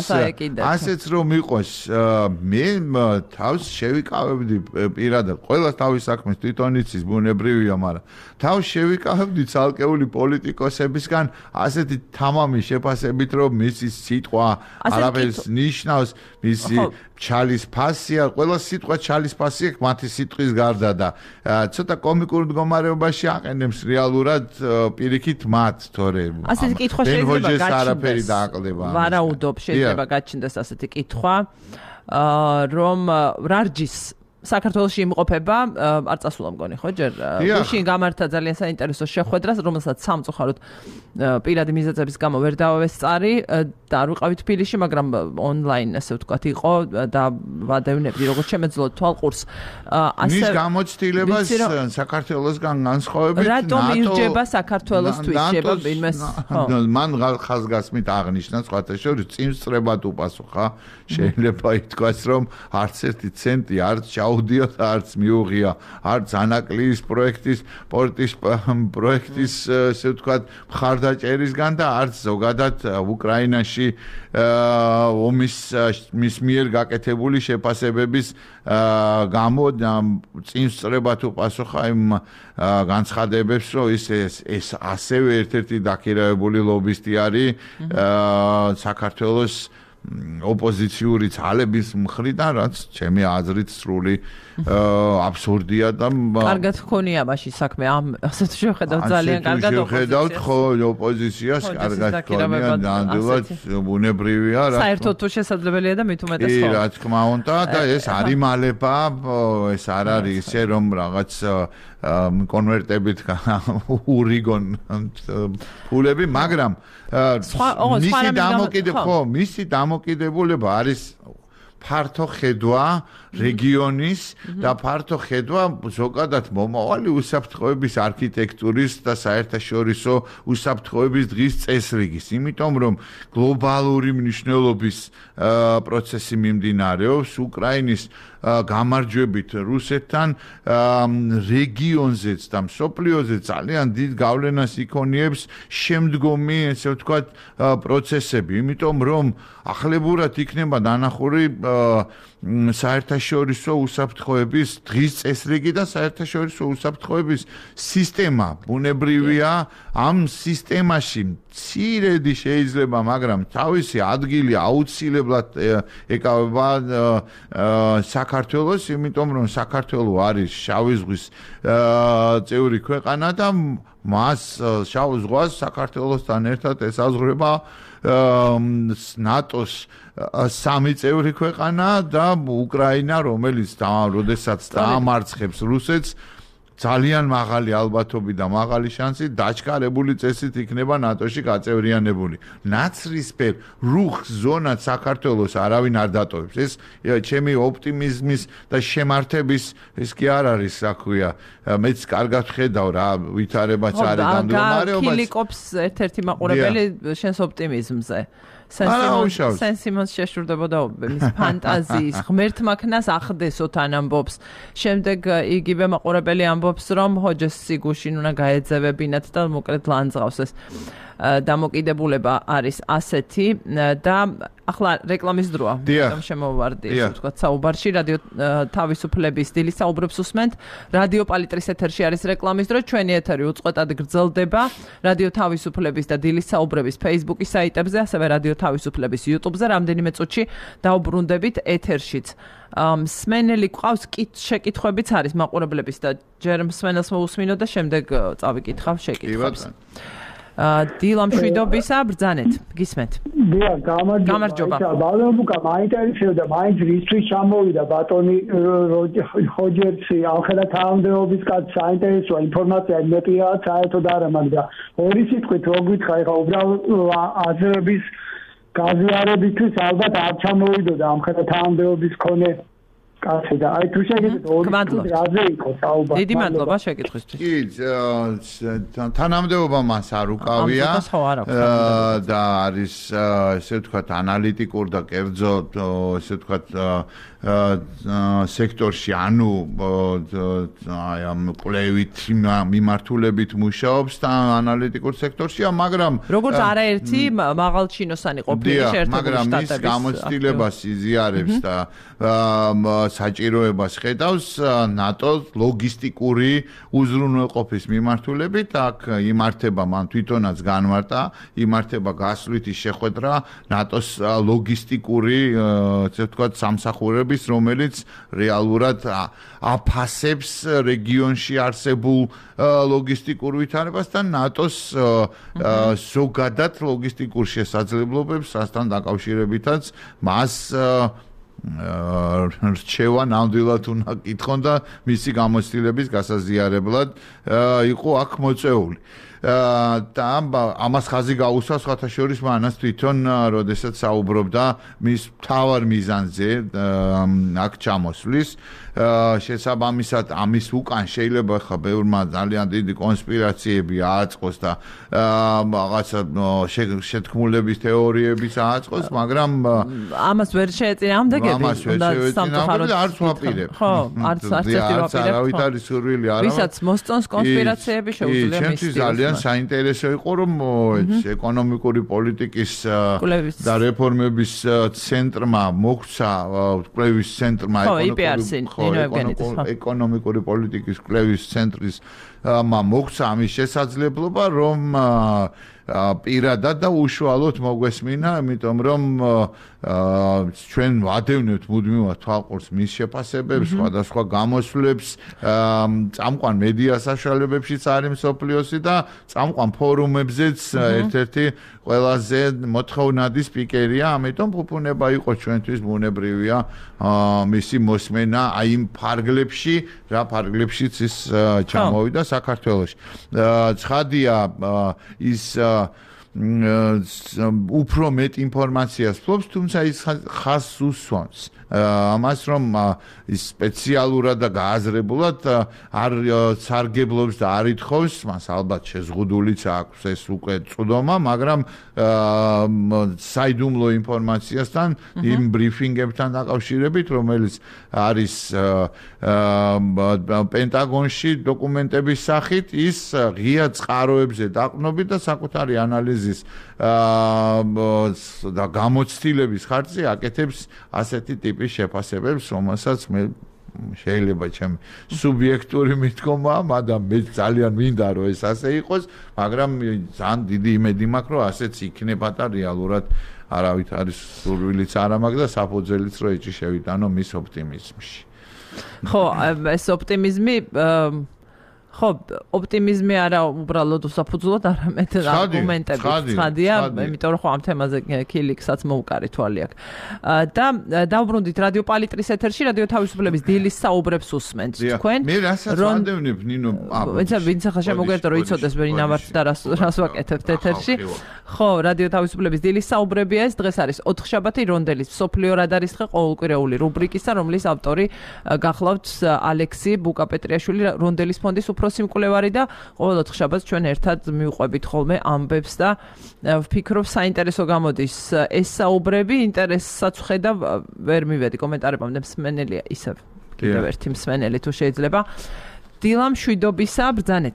იყოს მე თავს შევიკავებდი პირადად ყველა თავის საქმეს თვითონ იცის ბუნებრივია მაგრამ თავს შევიკავებდი ცალკეული პოლიტიკოსებისგან ასეთი თამამი შეფასებით რომ მისი სიტყვა არაფერს ნიშნავს მისი ჩალის ფასია ყველა სიტყვა ჩალის ფასია მათი სიტყვის გარდა და ცოტა კომიკურ მდგომარეობაში აყენებს რეალურად პირიქით მათ თორე ასეთი კითხვა შეიძლება გაჩნდეს ვარაუდობ შეიძლება გაჩნდეს ასეთი კითხვა რომ რარჯის საქართველოში იმყოფება არ წასულა მგონი ხო ჯერ გუშინ გამართა ძალიან საინტერესო შეხვედრას რომელსაც სამწუხაროდ პირადი მიზეზების გამო ვერ დავესწარი და არ ვიყავით თბილისში მაგრამ ონლაინ ასე ვთქვათ იყო და ვადევნებდი როგორც შემეძლო თვალყურს ასე მის გამოცდილებას საქართველოსგან განსხვავებით რატომ ირჯება საქართველოსთვის შეება ვინმეს ხო მან ხაზგასმით აღნიშნა სხვათა შორის წინსწრებად უპასუხა შეიძლება ითქვას რომ არც ერთი ცენტი არ აუდიოთ არც მიუღია არც ანაკლის პროექტის პორტის პროექტის ესე ვთქვათ მხარდაჭერისგან და არც ზოგადად უკრაინაში ომის მის მიერ გაკეთებული შეფასებების გამო წინსწრებად უპასუხა იმ განცხადებებს რომ ეს ასევე ერთ-ერთი დაქირავებული ლობისტი არის საქართველოს ოპოზიციური ძალების მხრიდან რაც ჩემი აზრით სრული აბსურდია და კარგად ხონია მაშინ საქმე ამ ასეთ შეხედავთ ძალიან კარგად შეხედავთ ხო ოპოზიციას კარგად ხონია ნამდვილად ბუნებრივია რა საერთოდ თუ შესაძლებელია და მით უმეტეს ხო რა თქმა უნდა და ეს არ იმალება ეს არ არის ისე რომ რაღაც კონვერტებით ურიგონ ფულები მაგრამ მისი დამოკიდებულება არის ფართო ხედვა რეგიონის და ფართო ხედვა ზოგადად მომავალი უსაფრთხოების არქიტექტურის და საერთაშორისო უსაფრთხოების დღის წესრიგის იმიტომ რომ გლობალური მნიშვნელობის პროცესი მიმდინარეობს უკრაინის გამარჯვებით რუსეთთან რეგიონზეც და მსოფლიოზე ძალიან დიდ გავლენას იქონიებს შემდგომი ესე ვთქვათ პროცესები იმიტომ რომ ახლებურად იქნება დანახული საერთაშორისო უსაფრთხოების დღის წესრიგი და საერთაშორისო უსაფრთხოების სისტემა ბუნებრივია ამ სისტემაში მცირედი შეიძლება მაგრამ თავისი ადგილი აუცილებლად ეკავება საქართველოს იმიტომ რომ საქართველო არის შავი ზღვის წევრი ქვეყანა და მას შავ ზღვას საქართველოსთან ერთად ესაზღვრება ნატოს სამი წევრი ქვეყანა და უკრაინა რომელიც როდესაც დაამარცხებს რუსეთს ძალიან მაღალი ალბათობით და მაღალი შანსით დაჩქარებული წესით იქნება ნატოში გაწევრიანებული. ნაცრისფერ რუხ ზონად საქართველოს არავინ არ დატოვებს. ეს ჩემი ოპტიმიზმის და შემართების ეს კი არ არის, რა ქვია, მეც კარგად ხედავ რა ვითარებაც არის გამდგომარეობაც. კილიკობს ერთ-ერთი მაყურებელი შენს ოპტიმიზმზე. სენსიმონს შეშურდებოდა მის ფანტაზიის ღმერთმაქნას ახდესოთ ან ამბობს. შემდეგ იგივე მაყურებელი ამბობს, რომ ჰოჯესი გუშინ უნდა გაეძევებინათ და მოკლედ ლანძღავს ეს დამოკიდებულება არის ასეთი და ახლა რეკლამის დროა. რომ შემოვარდი ესე ვთქვათ საუბარში რადიო თავისუფლების დილის საუბრებს უსმენთ. რადიო პალიტრის ეთერში არის რეკლამის დრო. ჩვენი ეთერი უწყვეტად გრძელდება. რადიო თავისუფლების და დილის საუბრების Facebook-ის საიტებზე, ასევე რადიო თავისუფლების YouTube-ზე რამდენიმე წუთში დაუბრუნდებით ეთერშიც. მსმენელი ყავს შეკითხვებიც არის მაყურებლების და ჯერ მსმენელს მოусმინო და შემდეგ წავიკითხავ შეკითხვებს. დილა მშვიდობისა, ბრძანეთ, გისმენთ. დიახ, გამარჯობა. ბალენბუკა მაინტერესებდა, მაინც რისთვის ჩამოვიდა ბატონი როჯერსი, ახლა თანამდებობის კაც საინტერესოა ინფორმაცია მეტია, საერთოდ არა, მაგრამ ორი სიტყვით რო გითხრა, ეხლა უბრალოდ აზრების გაზიარებისთვის ალბათ არ ჩამოვიდოდა ამხელა თანამდებობის მქონე კაცი და აი თუ შეგიძლიათ ორი რაზე იყოს საუბარი. დიდი მადლობა შეკითხვისთვის. კი, თანამდებობა მას არ უკავია და არის ესე ვთქვათ ანალიტიკურ და კერძო ესე ვთქვათ სექტორში, ანუ აი ამ კვლევით მიმართულებით მუშაობს და ანალიტიკურ სექტორშია, მაგრამ როგორც არაერთი მაღალჩინოსანი ყოფილი შეერთებული შტატების მაგრამ ის გამოცდილებას იზიარებს და საჭიროებას ხედავს ნატო ლოგისტიკური უზრუნველყოფის მიმართულებით, აქ იმართება მან თვითონაც განმარტა, იმართება გასვლითი შეხვედრა ნატოს ლოგისტიკური ესე ვთქვათ სამსახურების, რომელიც რეალურად აფასებს რეგიონში არსებულ ლოგისტიკურ ვითარებას და ნატოს ზოგადად ლოგისტიკურ შესაძლებლობებს, რასთან დაკავშირებითაც მას რჩევა ნამდვილად უნდა კითხონ და მისი გამოცდილების გასაზიარებლად იყო აქ მოწეული. და ამას ხაზი გაუსვა სხვათა შორის მანას თვითონ როდესაც საუბრობდა მის მთავარ მიზანზე აქ ჩამოსვლის შესაბამისად ამის უკან შეიძლება ხა ბევრმა ძალიან დიდი კონსპირაციები ააწყოს და რაღაცა შეთქმულების თეორიებიც ააწყოს, მაგრამ ამას ვერ შეეწინააღმდეგები უნდა სამწუხაროდ არც ვაპირებ. ხო, არც ერთი ვაპირებ. არავით არის სურვილი არა. ვისაც მოსწონს კონსპირაციები შეუძლია მის ჩემთვის ძალიან საინტერესო იყო რომ ეკონომიკური პოლიტიკის და რეფორმების ცენტრმა მოგვცა კვლევის ცენტრმა ეკონომიკური პოლიტიკის კვლევის ცენტრის მოგვცა ამის შესაძლებლობა რომ პირადად და უშუალოდ მოგვესმინა, იმიტომ რომ ჩვენ ვადევნებთ მუდმივად თვალყურს მის შეფასებებს, სხვადასხვა გამოსვლებს, წამყვან მედია საშუალებებშიც არის მსოფლიოსი და წამყვან ფორუმებზეც ერთ-ერთი ყველაზე მოთხოვნადი სპიკერია, ამიტომ ფუფუნება იყო ჩვენთვის ბუნებრივია მისი მოსმენა აი იმ ფარგლებში, რა ფარგლებშიც ის ჩამოვიდა საქართველოში. ცხადია ის უფრო მეტ ინფორმაციას ფლობს, თუმცა ის ხაზს უსვამს. ამას რომ ის სპეციალურად და გააზრებულად არ სარგებლობს და არ ითხოვს, მას ალბათ შეზღუდულიც აქვს ეს უკვე წვდომა, მაგრამ საიდუმლო ინფორმაციასთან, იმ ბრიფინგებთან დაკავშირებით, რომელიც არის პენტაგონში დოკუმენტების სახით, ის ღია წყაროებზე დაყრდნობით და საკუთარი ანალიზის და გამოცდილების ხარჯზე აკეთებს ასეთი ტიპის შეფასებებს, რომელსაც მე შეიძლება ჩემი სუბიექტური მithკომა, მაგრამ მე ძალიან მინდა რომ ეს ასე იყოს, მაგრამ ძალიან დიდი იმედი მაქვს, რომ ასეც იქნება და რეალურად არავით არის სურვილიც არ მაქვს და საფუძველიც რომ ეჭი შევიტანო მის ოპტიმიზმში. ხო, ეს ოპტიმიზმი ხო, ოპტიმიზმი არა უბრალოდ უსაფუძვლოდ, არამედ არგუმენტებით ცხადია, იმიტომ რომ ხო ამ თემაზე ქილიქსაც მოუკარი თვალი აქვს. და დავბრუნდით რადიო პალიტრის ეთერში, რადიო თავისუფლების დილის საუბრებს უსმენთ თქვენ. მე რასაც ვადევნებ ნინო, ვინც ახლა შემოგვერთა რომ იცოდეს ვერინა ვართ და რას ვაკეთებთ ეთერში. ხო, რადიო თავისუფლების დილის საუბრებია ეს, დღეს არის 4 შაბათი რონდელის მსოფლიო რადარის დღე ყოველკვირეული რუბრიკისა, რომლის ავტორი გახლავთ ალექსი ბუკაპეტრიაშვილი, რონდელის ფონდის უფროსი მკვლევარი და ყოველ 4 შაბათს ჩვენ ერთად მივყვებით ხოლმე ამბებს და ვფიქრობ საინტერესო გამოდის ეს საუბრები, ინტერესსაც ვხედავ, ვერ მივედი კომენტარებამდე, მსმენელია ისევ. კიდევ ერთი მსმენელი თუ შეიძლება. დილა მშვიდობისა, ბრძანეთ.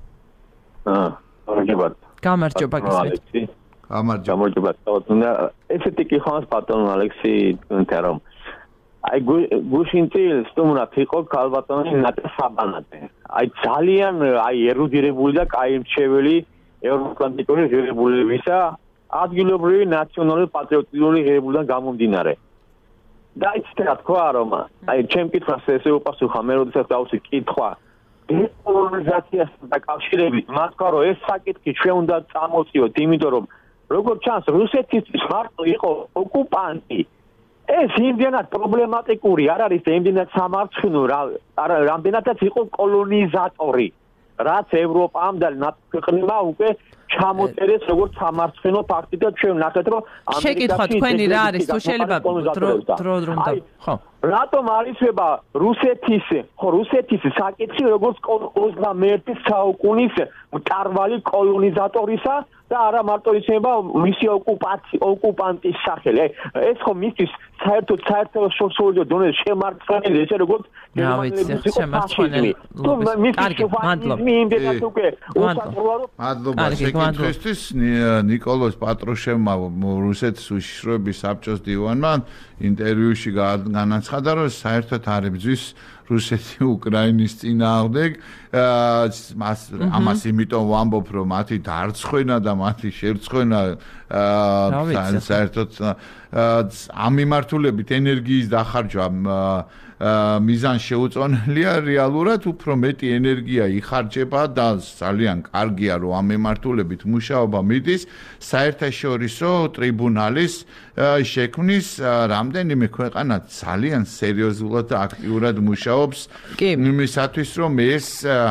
გამარჯობა გისმენთ. გამარჯობა. ესეთი კი ხანს ბატონ ალექსი თქვენთან რომ აი გუშინწი სტუმრად იყო ქალბატონი ნატა საბანატე. აი ძალიან აი ერუდირებული და კაი მრჩეველი ევროატლანტიკური ღირებულებისა ადგილობრივი ნაციონალური პატრიოტული ღირებულებიდან გამომდინარე. და იცით რა თქვა რომ აი ჩემ კითხვას ესე უპასუხა მე როდესაც დავუსვი კითხვა დეკოლონიზაციასთან დაკავშირებით მართლა რომ ეს საკითხი ჩვენ უნდა წამოწიოთ, იმიტომ რომ როგორც ჩანს რუსეთის მარტო იყო ოკუპანტი. ეს იმდენად პრობლემატიკური არ არის და იმდენად სამარცხინო რამდენადაც იყო კოლონიზატორი, რაც ევროპამ და ნატო ქვეყნებმა უკვე ჩამოწერეს როგორც სამარცხინო ფაქტი და ჩვენ ვნახეთ რომ შეკითხვა თქვენი რა არის თუ შეიძლება დრო უნდა ხო რატომ არისება რუსეთის საკითხი როგორც 21 საუკუნის მწარმალი კოლონიზატორისა და არა მარტო ისება მისი ოკუპანტის სახელი. ეს ხო მისთვის საერთოდ სოციოლოგიურ დონეზე შემარცხენელი ესე როგორც შემარცხენელი. მადლობა შეკითხვისთვის ნიკოლოზ პატრუშევმა რუსეთის უშიშროების საბჭოს დივანმა ინტერვიუში განაცხადა რომ საერთოდ არ ებრძვის რუსეთი უკრაინის წინააღმდეგ ამას იმიტომ ვამბობ რომ მათი დარცხვენა და მათი შერცხვენა საერთოდ ამ მიმართულებით ენერგიის დახარჯვა მიზანს შეუწონელია რეალურად უფრო მეტი ენერგია იხარჯება და ძალიან კარგია რომ ამ მიმართულებით მუშაობა მიდის საერთაშორისო ტრიბუნალის შექმნის რამდენიმე ქვეყანა ძალიან სერიოზულად და აქტიურად მუშაობს იმისათვის რომ ეს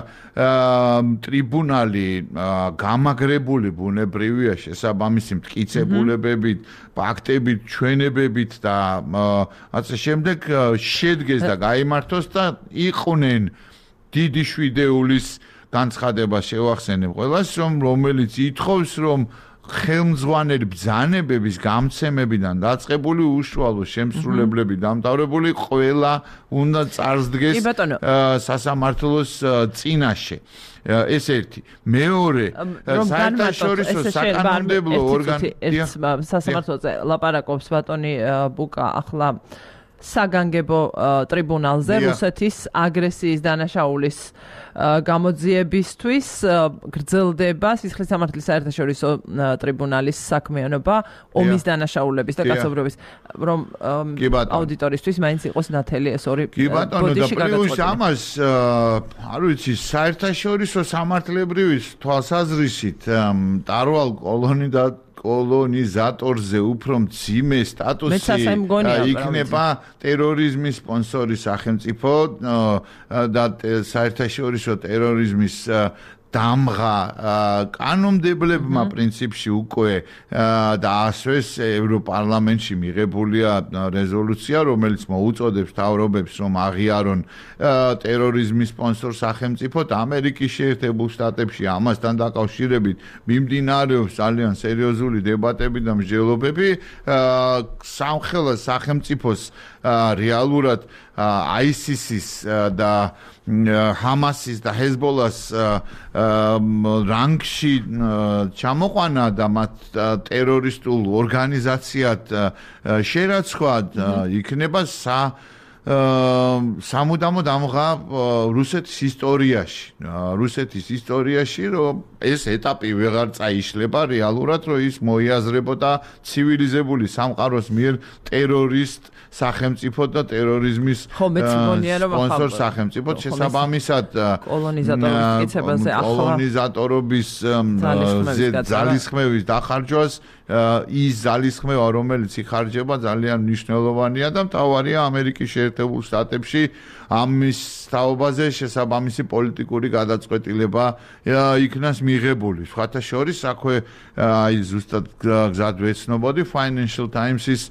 ტრიბუნალი გამაგრებული ბუნებრივია შესაბამისი მტკიცებულებებით, ფაქტებით, ჩვენებებით და ასე შემდეგ შედგეს და გაიმართოს და იყვნენ დიდი შვიდეულის განცხადება შევახსენებ ყველას რომელიც ითხოვს რომ ხელმძღვანელი ბრძანებების გამცემებიდან დაწყებული უშუალო შემსრულებლები დამთავრებული ყველა უნდა წარსდგეს სასამართლოს წინაშე. ეს ერთი. მეორე, საერთაშორისო საკანონმდებლო ორგანო სასამართლოზე ლაპარაკობს ბატონი ბუკა ახლა საგანგებო ტრიბუნალზე რუსეთის აგრესიის დანაშაულის გამოძიებისთვის გრძელდება სისხლის სამართლის საერთაშორისო ტრიბუნალის საქმიანობა ომის დანაშაულების და კაცობრიობის რომ აუდიტორისთვის მაინც იყოს ნათელი ეს ორი ბოდიში გაგაცნობი. ამას არ ვიცი საერთაშორისო სამართლებრივი თვალსაზრისით ტარვალ კოლონიზატორზე უფრო მძიმე სტატუსი იქნება ტერორიზმის სპონსორი სახელმწიფო და საერთაშორისო ტერორიზმის დამღა კანონმდებლებმა პრინციპში უკვე და ასევე ევროპარლამენტში მიღებულია რეზოლუცია რომელიც მოუწოდებს მთავრობებს რომ აღიარონ ტერორიზმის სპონსორ სახელმწიფოდ ამერიკის შეერთებულ შტატებში ამასთან დაკავშირებით მიმდინარეობს ძალიან სერიოზული დებატები და მსჯელობები სამხელა სახელმწიფოს რეალურად ISIS-ის და ჰამასის და ჰეზბოლას რანგში ჩამოყვანა და მათ ტერორისტულ ორგანიზაციად შერაცხვა იქნება სამუდამო დამღა რუსეთის ისტორიაში რომ ეს ეტაპი ვეღარ წაიშლება რეალურად რომ ის მოიაზრებოდა ცივილიზებული სამყაროს მიერ ტერორისტ სახელმწიფო და ტერორიზმის სპონსორ სახელმწიფო შესაბამისად კოლონიზატორობის ძალისხმევის დახარჯვას ის ძალისხმევა რომელიც იხარჯება ძალიან მნიშვნელოვანია და მთავარია ამერიკის შეერთებულ შტატებში ამის თაობაზე შესაბამისი პოლიტიკური გადაწყვეტილება იქნას მიღებული. სხვათა შორის აქვე აი ზუსტად გზად ვეცნობოდი Financial Times-ის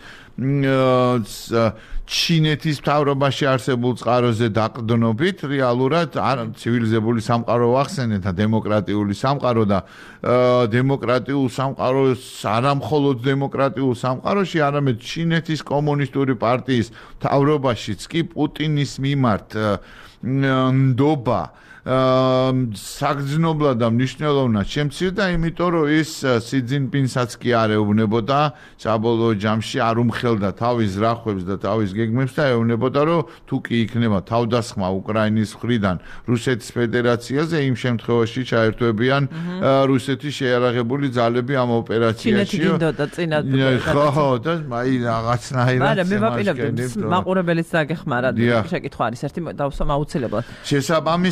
ჩინეთის მთავრობაში არსებულ წყაროზე დაყრდნობით რეალურად ცივილიზებული სამყარო ვახსენეთ და დემოკრატიული სამყარო და დემოკრატიულ სამყაროს არა მხოლოდ დემოკრატიულ სამყაროში არამედ ჩინეთის კომუნისტური პარტიის მთავრობაშიც კი პუტინის მიმართ ნდობა საგრძნობლად და მნიშვნელოვნად შემცირდა, იმიტომ რომ ის სი ძინპინსაც კი არ ეუბნებოდა საბოლოო ჯამში არ უმხელდა თავის ზრახვებს და თავის გეგმებს და ეუბნებოდა რომ თუ კი იქნება თავდასხმა უკრაინის მხრიდან რუსეთის ფედერაციაზე იმ შემთხვევაში ჩაერთვებიან რუსეთის შეიარაღებული ძალები ამ ოპერაციაში. ხო და აი რაღაცნაირად მაგრამ მე ვაპირებდი მაყურებელიც დაგეხმარა შეკითხვა არის ერთი დავსვამ აუცილებლად. შესაბამისად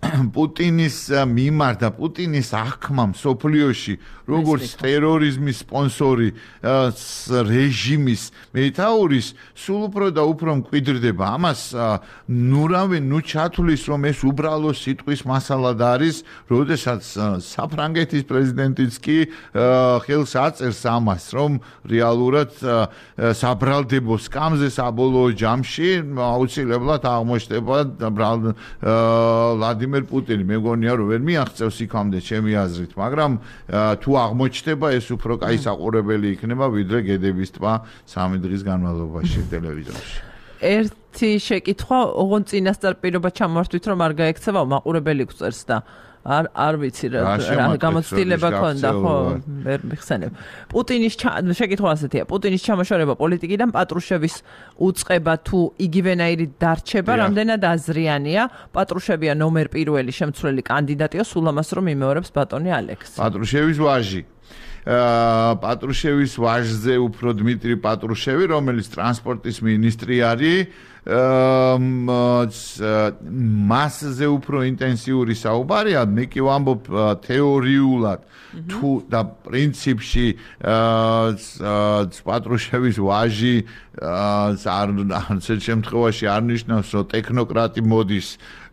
პუტინის მიმართ და პუტინის აღქმა მსოფლიოში როგორც ტერორიზმის სპონსორი რეჟიმის მეთაურის სულ უფრო და უფრო მკვიდრდება. ამას ნუ ჩათვლის რომ ეს უბრალო სიტყვის მასალად არის, როდესაც საფრანგეთის პრეზიდენტიც კი ხელს აწერს ამას, რომ რეალურად საბრალდებო სკამზე საბოლოო ჯამში აუცილებლად აღმოჩნდება ვლადიმერ პუტინი. მე მგონია რომ ვერ მიაღწევს იქამდე ჩემი აზრით, მაგრამ თუ აღმოჩნდება ეს უფრო კაი საყურებელი იქნება ვიდრე გედების ტბა 3 დღის განმავლობაში ტელევიზორში. ერთი შეკითხვა, ოღონდ წინასწარ პირობა ჩამოვართვით რომ არ გაექცევა მაყურებელი გწერს და არ ვიცი რა გამოცდილება ქონდა, ხო, ვერ მიხსენებ. პუტინის შეკითხვა ასეთია, პუტინის ჩამოშორება პოლიტიკიდან პატრუშევის უწყება თუ იგივენაირი დარჩება, რამდენად აზრიანია? პატრუშევია ნომერ პირველი შემცვლელი კანდიდატია, სულ ამას რომ იმეორებს ბატონი ალექსი. პატრუშევის ვაჟი. პატრუშევის ვაჟზე უფრო დმიტრი პატრუშევი, რომელიც ტრანსპორტის მინისტრი არის, მასზე უფრო ინტენსიური საუბარია, მე კი ვამბობ თეორიულად თუ და პრინციპში პატრუშევის ვაჟი არც შემთხვევაში არ ნიშნავს რომ ტექნოკრატი მოდის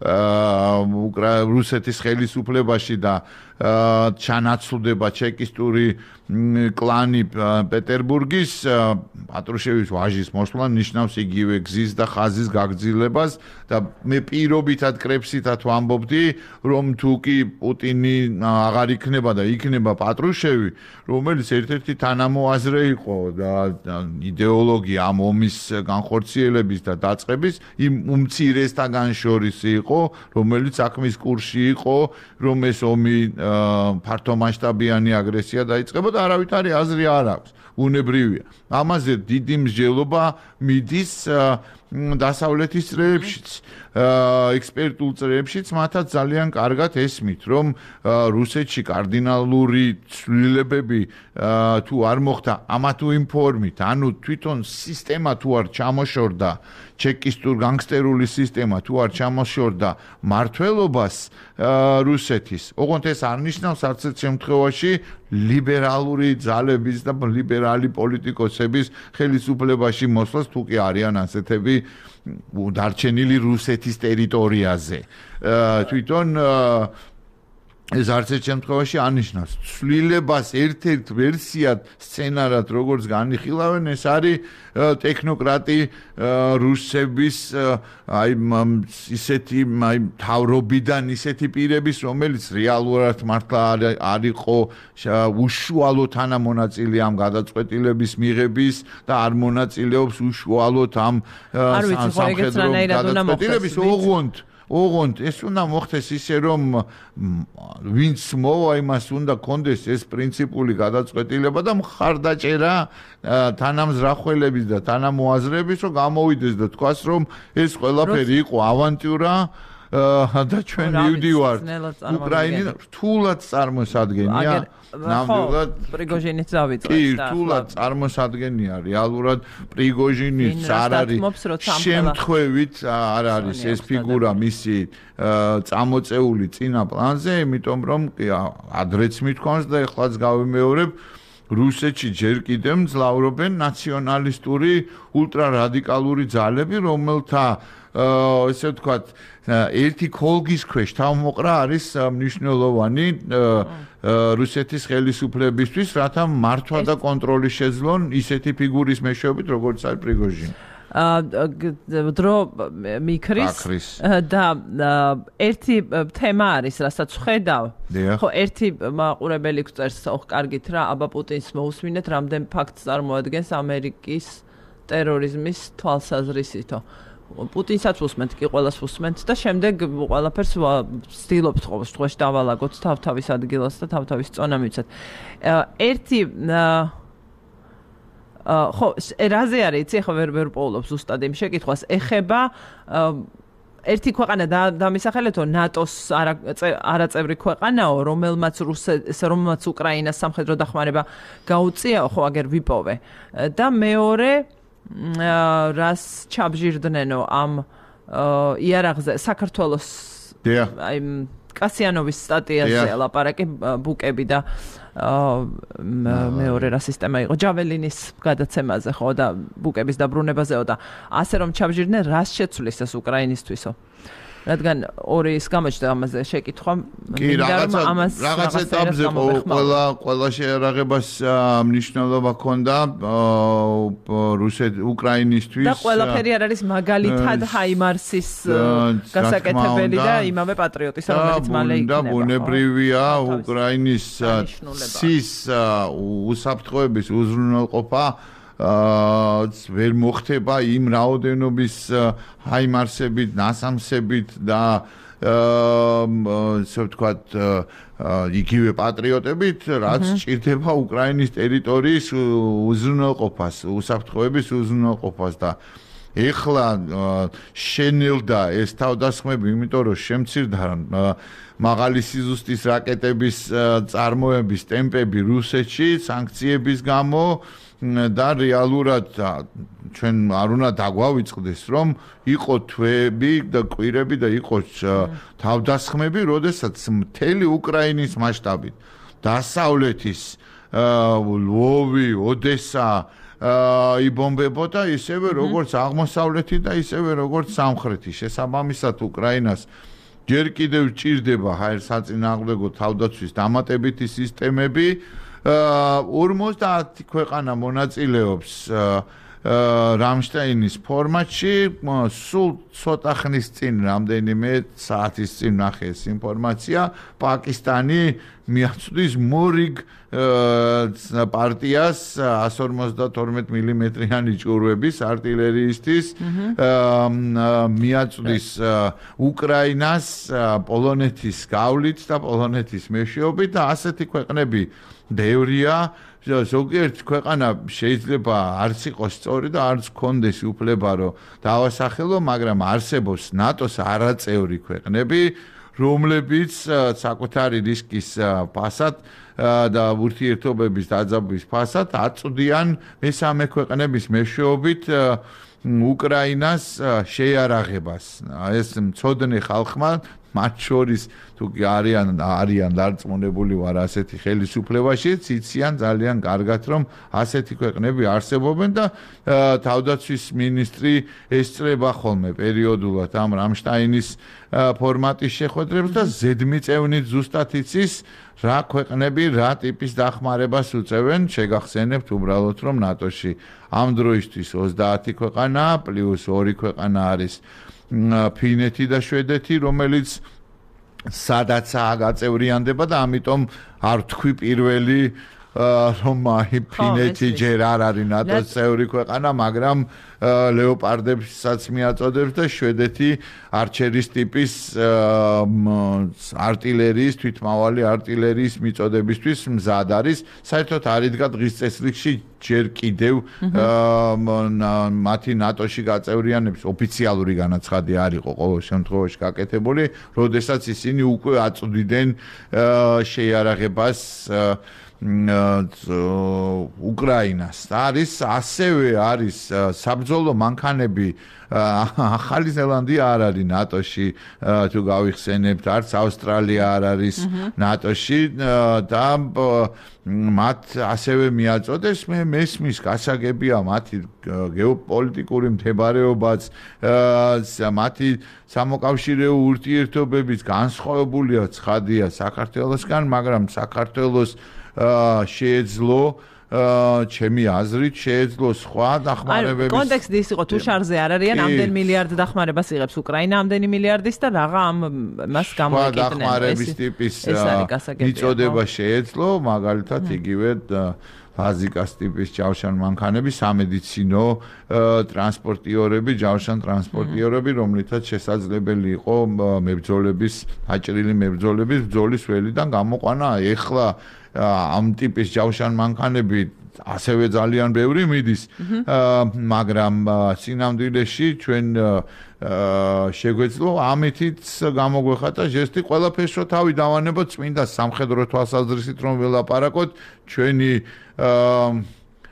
რუსეთის ხელისუფლებაში და ჩანაცვლდება ჩეკისტური კლანი პეტერბურგის პატრუშევის ვაჟის მოსვლა ნიშნავს იგივე გზის და ხაზის გაგრძელებას და მე პირობითად კრებსითად ვამბობდი რომ თუ კი პუტინი აღარ იქნება და იქნება პატრუშევი რომელიც ერთ-ერთი თანამოაზრე იყო და იდეოლოგია ამ ომის განხორციელების და დაწყების იმ უმცირესთაგან შორის იყო რომელიც საქმის კურსში იყო რომ ეს ომი ფართომასშტაბიანი აგრესია დაიწყება და არავითარი აზრი არ აქვს უნებრივია ამაზე დიდი მსჯელობა მიდის დასავლეთის წრეებშიც ექსპერტულ წრეებშიც მათაც ძალიან კარგად ესმით რომ რუსეთში კარდინალური ცვლილებები თუ არ მოხდა ამა თუ იმ ფორმით ანუ თვითონ სისტემა თუ არ ჩამოშორდა ჩეკისტურ განგსტერული სისტემა თუ არ ჩამოშორდა მართლობას რუსეთის ოღონდ ეს არ ნიშნავს არც ერთ შემთხვევაში ლიბერალური ძალების და ლიბერალი პოლიტიკოსების ხელისუფლებაში მოსვლას თუ კი არიან ასეთები დარჩენილი რუსეთის ტერიტორიაზე თვითონ ეს არც ერთ შემთხვევაში ანიშნავს ცვლილებას ერთ-ერთ ვერსიად სცენარად როგორც განიხილავენ ეს არის ტექნოკრატი რუსების აი ისეთი აი თავრობიდან ისეთი პირების რომელიც რეალურად მართლა არ იყო უშუალო თანამონაწილე ამ გადაწყვეტილების მიღების და არ მონაწილეობს უშუალოდ ამ სამხედრო გადაწყვეტილების ოღონდ ეს უნდა მოხდეს ისე რომ ვინც მოვა იმას უნდა კონდეს ეს პრინციპული გადაწყვეტილება და მხარდაჭერა თანამზრახველების და თანამოაზრეების რომ გამოვიდეს და თქვას რომ ეს ყველაფერი იყო ავანტიურა და ჩვენ მივდივართ უკრაინა რთულად წარმოსადგენია ნამდვილად პრიგოჟინიც დავიწყეს კი რთულად წარმოსადგენია რეალურად პრიგოჟინიც არ არის შემთხვევით არ არის ეს ფიგურა მისი წამოწეული წინა პლანზე იმიტომ რომ ადრეც მithქვამს და ეხლაც გავიმეორებ რუსეთში ჯერ კიდევ მძლავრობენ ნაციონალისტური ულტრარადიკალური ძალები რომელთა ესე ვთქვათ ერთი ქოლგის ქვეშ თავმოყრა არის მნიშვნელოვანი რუსეთის ხელისუფლებისთვის რათა მართვა და კონტროლი შეძლონ ისეთი ფიგურის მეშვეობით როგორც არის პრიგოჟინი დრო მიქრის და ერთი თემა არის რასაც ხედავ ხო ერთი მაყურებელი გწერს კარგით რა აბა პუტინს მოусმინეთ რამდენ ფაქტს წარმოადგენს ამერიკის ტერორიზმის თვალსაზრისითო პუტინსაც უსმენთ კი ყველას უსმენთ და შემდეგ ყველაფერს ვცდილობთ ყოველთვის დავალაგოთ თავთავის ადგილას და თავთავის წონა მივცეთ ერთი ხო რაზე არის იცი ხო ვერ პოულობს ზუსტად იმ შეკითხვას ეხება ერთი ქვეყანა დამისახელეთო ნატოს არაწევრი ქვეყანაო რომელმაც უკრაინას სამხედრო დახმარება გაუწია ხო აგერ ვიპოვე და მეორე რას ჩაბჟირდნენო ამ იარაღზე საქართველოს აი კასიანოვის სტატიაზე ლაპარაკი ბუკები და მეორე რა სისტემა იყო ჯაველინის გადაცემაზე ხო და ბუკების დაბრუნებაზეო და ასე რომ ჩაბჟირდნენ რას შეცვლის ეს უკრაინისთვისო რადგან ორი ის გამოჩნდა ამაზე შეკითხვა კი რაღაც ეტაპზე ყველა შეერაღებას მნიშვნელობა ჰქონდა უკრაინისთვის და ყველაფერი არ არის მაგალითად ჰაიმარსის გასაკეთებელი და იმავე პატრიოტის რომელიც მალე იქნება და ბუნებრივია უკრაინის ცის უსაფრთხოების უზრუნველყოფა ვერ მოხდება იმ რაოდენობის ჰაიმარსებით, ნასამსებით და ასე ვთქვათ იგივე პატრიოტებით, რაც ჭირდება უკრაინის ტერიტორიის უზრუნველყოფას, უსაფრთხოების უზრუნველყოფას და ეხლა შენელდა ეს თავდასხმები, იმიტომ რომ შემცირდა მაღალი სიზუსტის რაკეტების წარმოების ტემპები რუსეთში სანქციების გამო და რეალურად ჩვენ არ უნდა დაგვავიწყდეს რომ იყო თვეები და კვირები და იყო თავდასხმები, როდესაც მთელი უკრაინის მასშტაბით დასავლეთის ლვოვი, ოდესა იბომბებოდა ისევე როგორც აღმოსავლეთი და ისევე როგორც სამხრეთი. შესაბამისად უკრაინას ჯერ კიდევ ჭირდება საწინააღმდეგო თავდაცვის დამატებითი სისტემები 50 ქვეყანა მონაწილეობს რამშტაინის ფორმატში სულ ცოტა ხნის წინ რამდენიმე საათის წინ ნახე ეს ინფორმაცია პაკისტანი მიაწვდის მორიგ პარტიას 152 მმ-იანი ჭურვების артиллериისთვის მიაწვდის უკრაინას პოლონეთის გავლით და პოლონეთის მეშვეობით და ასეთი ქვეყნები ბევრია ზოგიერთ ქვეყანა შეიძლება არც იყოს სწორი და არც კონდეს უფლება რომ დავასახელო, მაგრამ არსებობს ნატოს არაწევრი ქვეყნები, რომლებიც საკუთარი რისკის ფასად და ურთიერთობების დაძაბვის ფასად აწვდიან მესამე ქვეყნების მეშვეობით უკრაინას შეიარაღებას. ეს მცოდნე ხალხმა მათ შორის თუ არიან დარწმუნებული ვარ ასეთი ხელისუფლებაში, იციან ძალიან კარგად რომ ასეთი ქვეყნები არსებობენ და თავდაცვის მინისტრი ესწრება ხოლმე პერიოდულად ამ რამშტაინის ფორმატის შეხვედრებს და ზედმიწევნით ზუსტად იცის რა ქვეყნები რა ტიპის დახმარებას უწევენ. შეგახსენებთ უბრალოდ რომ ნატოში ამ დროისთვის 30 ქვეყანა პლუს 2 ქვეყანა არის ფინეთი და შვედეთი, რომელიც სადაცაა გაწევრიანდება და ამიტომ არ თქვი პირველი რომ ფინეთი ჯერ არ არის ნატოს წევრი ქვეყანა, მაგრამ ლეოპარდებსაც მიაწოდებს და შვედეთი არჩერის ტიპის артиллерიის, თვითმავალი артиллерიის მიწოდებისთვის მზად არის. საერთოდ არ იდგა დღის წესრიგში ჯერ კიდევ მათი ნატოში გაწევრიანების ოფიციალური განაცხადი არ იყო ყოველ შემთხვევაში გაკეთებული, როდესაც ისინი უკვე აწვდიდნენ შეიარაღებას უკრაინას. ასევე არის საბრძოლო მანქანები ახალი ზელანდია არ არის ნატოში თუ გავიხსენებთ, არც ავსტრალია არ არის ნატოში და მათ ასევე მიაწოდეს მე მესმის გასაგებია მათი გეოპოლიტიკური მდებარეობაც მათი სამოკავშირეო ურთიერთობების განსხვავებულია ცხადია საქართველოსგან, მაგრამ საქართველოს შეეძლო ჩემი აზრით შეეძლო სხვა დახმარებების კონტექსტი ის იყო თუ შარზე არ არიან ამდენ მილიარდ დახმარებას იღებს უკრაინა ამდენი მილიარდის და რაღა მას გამოეკიდნენ დახმარების ტიპის მიწოდება შეეძლო მაგალითად იგივე ფაზიკას ტიპის ჯავშან მანქანები, სამედიცინო ტრანსპორტიორები, ჯავშან ტრანსპორტიორები, რომლითაც შესაძლებელი იყო მებრძოლების, დაჭრილი მებრძოლების ბრძოლის ველიდან გამოყვანა. ეხლა ამ ტიპის ჯავშან მანქანები ასევე ძალიან ბევრი მიდის, მაგრამ სინამდვილეში ჩვენ შეგვეძლო ამითიც გამოგვეხატა ჟესტი ყველაფერს რო თავი დავანებოთ წმინდა სამხედრო თვალსაზრისით რომ ველაპარაკოთ ჩვენი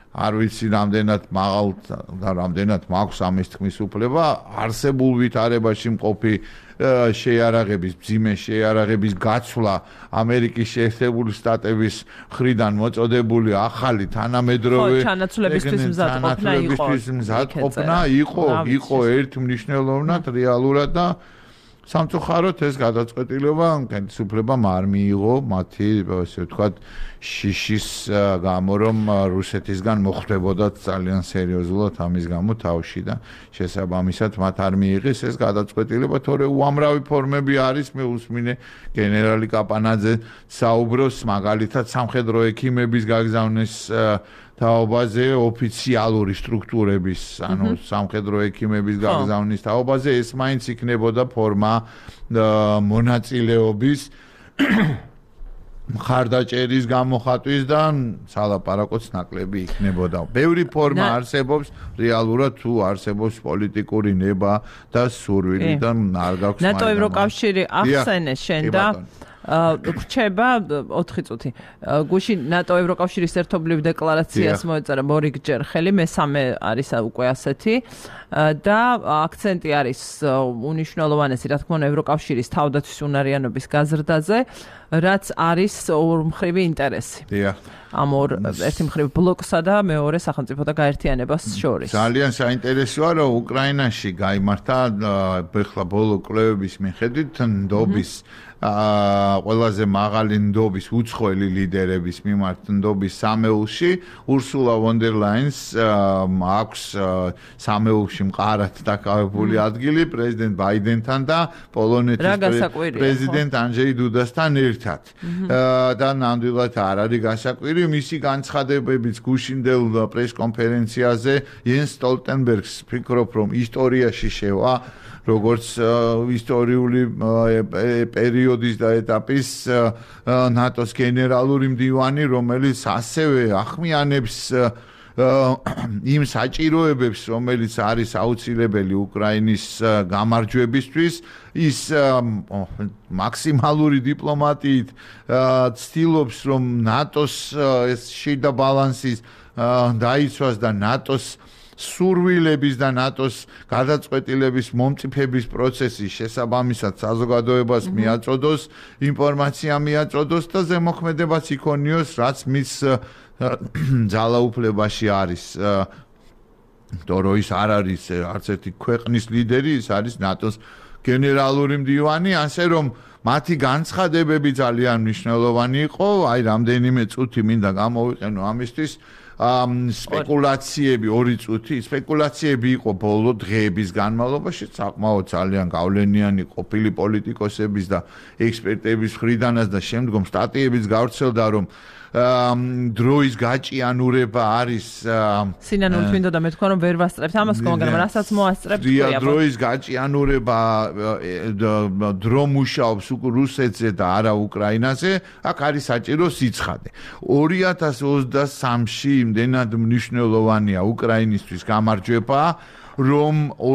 არ ვიცი რამდენად მაღალ და რამდენად მაქვს ამის თქმის უფლება არსებულ ვითარებაში მყოფი შეიარაღების მძიმე შეიარაღების გაცვლა ამერიკის შეერთებული შტატების მხრიდან მოწოდებული ახალი თანამედროვე ჩანაცვლებისთვის მზადყოფნა იყო ერთ მნიშვნელოვნად რეალურად და სამწუხაროდ ეს გადაწყვეტილება ხელისუფლებამ არ მიიღო მათი ასე ვთქვათ შიშის გამო რომ რუსეთისგან მოხვდებოდათ ძალიან სერიოზულად ამის გამო თავში და შესაბამისად მათ არ მიიღეს ეს გადაწყვეტილება თორე უამრავი ფორმები არის მე უსმინე გენერალი კაპანაძე საუბრობს მაგალითად სამხედრო ექიმების გაგზავნის თაობაზე ოფიციალური სტრუქტურების, ანუ სამხედრო ექიმების გაგზავნის თაობაზე ეს მაინც იქნებოდა ფორმა მონაწილეობის მხარდაჭერის გამოხატვის და სალაპარაკოც ნაკლები იქნებოდა. ბევრი ფორმა არსებობს, რეალურად თუ არსებობს პოლიტიკური ნება და სურვილი და არ გაქვს ნატო ევროკავშირი ახსენეს შენ და გრჩება 4 წუთი. გუშინ ნატო ევროკავშირის ერთობლივ დეკლარაციას მოეწერა მორიგჯერ ხელი, მესამე არის უკვე ასეთი და აქცენტი არის უნიშნელოვანესი, რა თქმა უნდა, ევროკავშირის თავდაცვის უნარიანობის გაზრდაზე, რაც არის ორმხრივი ინტერესი. ამ ერთი მხრივ ბლოკსა და მეორე სახელმწიფოთა გაერთიანებას შორის. ძალიან საინტერესოა, რომ უკრაინაში გაიმართა ახლა ბოლო კვლევების მიხედვით ნდობის ყველაზე მაღალი ნდობის უცხოელი ლიდერების მიმართ ნდობის სამეულში ურსულა ვონ დერ ლაინს აქვს სამეულში მყარად დაკავებული ადგილი პრეზიდენტ ბაიდენთან და პოლონეთის პრეზიდენტ ანჯეი დუდასთან ერთად. და ნამდვილად არ არის გასაკვირი მისი განცხადებებიც გუშინდელ პრესკონფერენციაზე იენს სტოლტენბერგს ფიქრობ რომ ისტორიაში შევა როგორც ისტორიული პერიოდის და ეტაპის ნატოს გენერალური მდივანი, რომელიც ასევე ახმიანებს იმ საჭიროებებს, რომელიც არის აუცილებელი უკრაინის გამარჯვებისთვის, ის მაქსიმალური დიპლომატიით ცდილობს, რომ ნატოს ეს შიდა ბალანსის დაიცვას და ნატოს სურვილების და ნატოს გადაწყვეტილების მომწიფების პროცესის შესაბამისად საზოგადოებას მიაწოდოს, ინფორმაცია მიაწოდოს და ზემოქმედებას იქონიოს, რაც მის ძალაუფლებაში არის. თორე ის არ არის არც ერთი ქვეყნის ლიდერი, ის არის ნატოს გენერალური მდივანი, ასე რომ მათი განცხადებები ძალიან მნიშვნელოვანი იყო, აი რამდენიმე წუთი მინდა გამოვიყენო ამისთვის. სპეკულაციები 2 წუთი, სპეკულაციები იყო ბოლო დღეების განმავლობაში, საკმაოდ ძალიან გავლენიანი ყოფილი პოლიტიკოსების და ექსპერტების მხრიდანაც და შემდგომ სტატიებიც გავრცელდა, რომ დროის გაჭიანურება არის სინანული თვითონ და მე თქვა რომ ვერ ვასწრებთ ამას, მაგრამ რასაც მოასწრებთ თქვია დროის გაჭიანურება დრო მუშაობს რუსეთზე და არა უკრაინაზე, აქ არის საჭირო სიცხადე. 2023-ში იმდენად მნიშვნელოვანია უკრაინისთვის გამარჯვება, რომ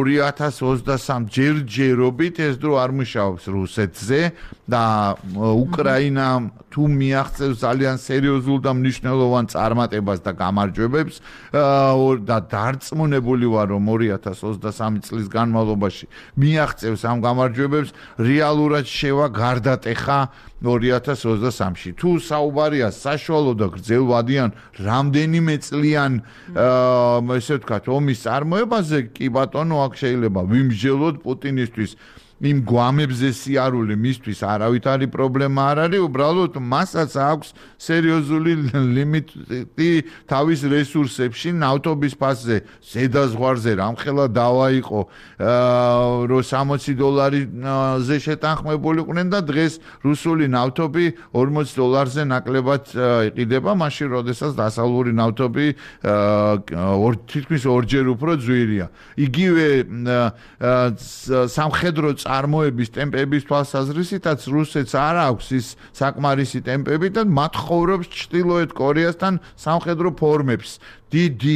2023 ჯერჯერობით ეს დრო არ მუშაობს რუსეთზე და უკრაინა თუ მიაღწევს ძალიან სერიოზულ და მნიშვნელოვან წარმატებას და გამარჯვებებს და დარწმუნებული ვარ რომ 2023 წლის განმავლობაში მიაღწევს ამ გამარჯვებებს რეალურად შევა გარდატეხა 2023-ში. თუ საუბარია საშუალო და გრძელვადიან რამდენიმე წლიან ესე ვთქვათ ომის წარმოებაზე, კი ბატონო, აქ შეიძლება ვიმსჯელოთ პუტინისთვის იმ გვამებზე სიარული მისთვის არავითარი პრობლემა არ არის, უბრალოდ მასაც აქვს სერიოზული ლიმიტი თავის რესურსებში, ნავთობის ფასზე, ზედაზღვარზე რამხელა დავაიყო, რომ $60-ზე შეთანხმებულიყვნენ და დღეს რუსული ნავთობი $40-ზე ნაკლებად იყიდება, მაშინ როდესაც დასავლური ნავთობი თითქმის ორჯერ უფრო ძვირია. იგივე სამხედრო წარმოების ტემპების თვალსაზრისითაც რუსეთს არ აქვს ის საკმარისი ტემპები და მათ ხოვრობს ჩრდილოეთ კორეასთან სამხედრო ფორმებს. დიდი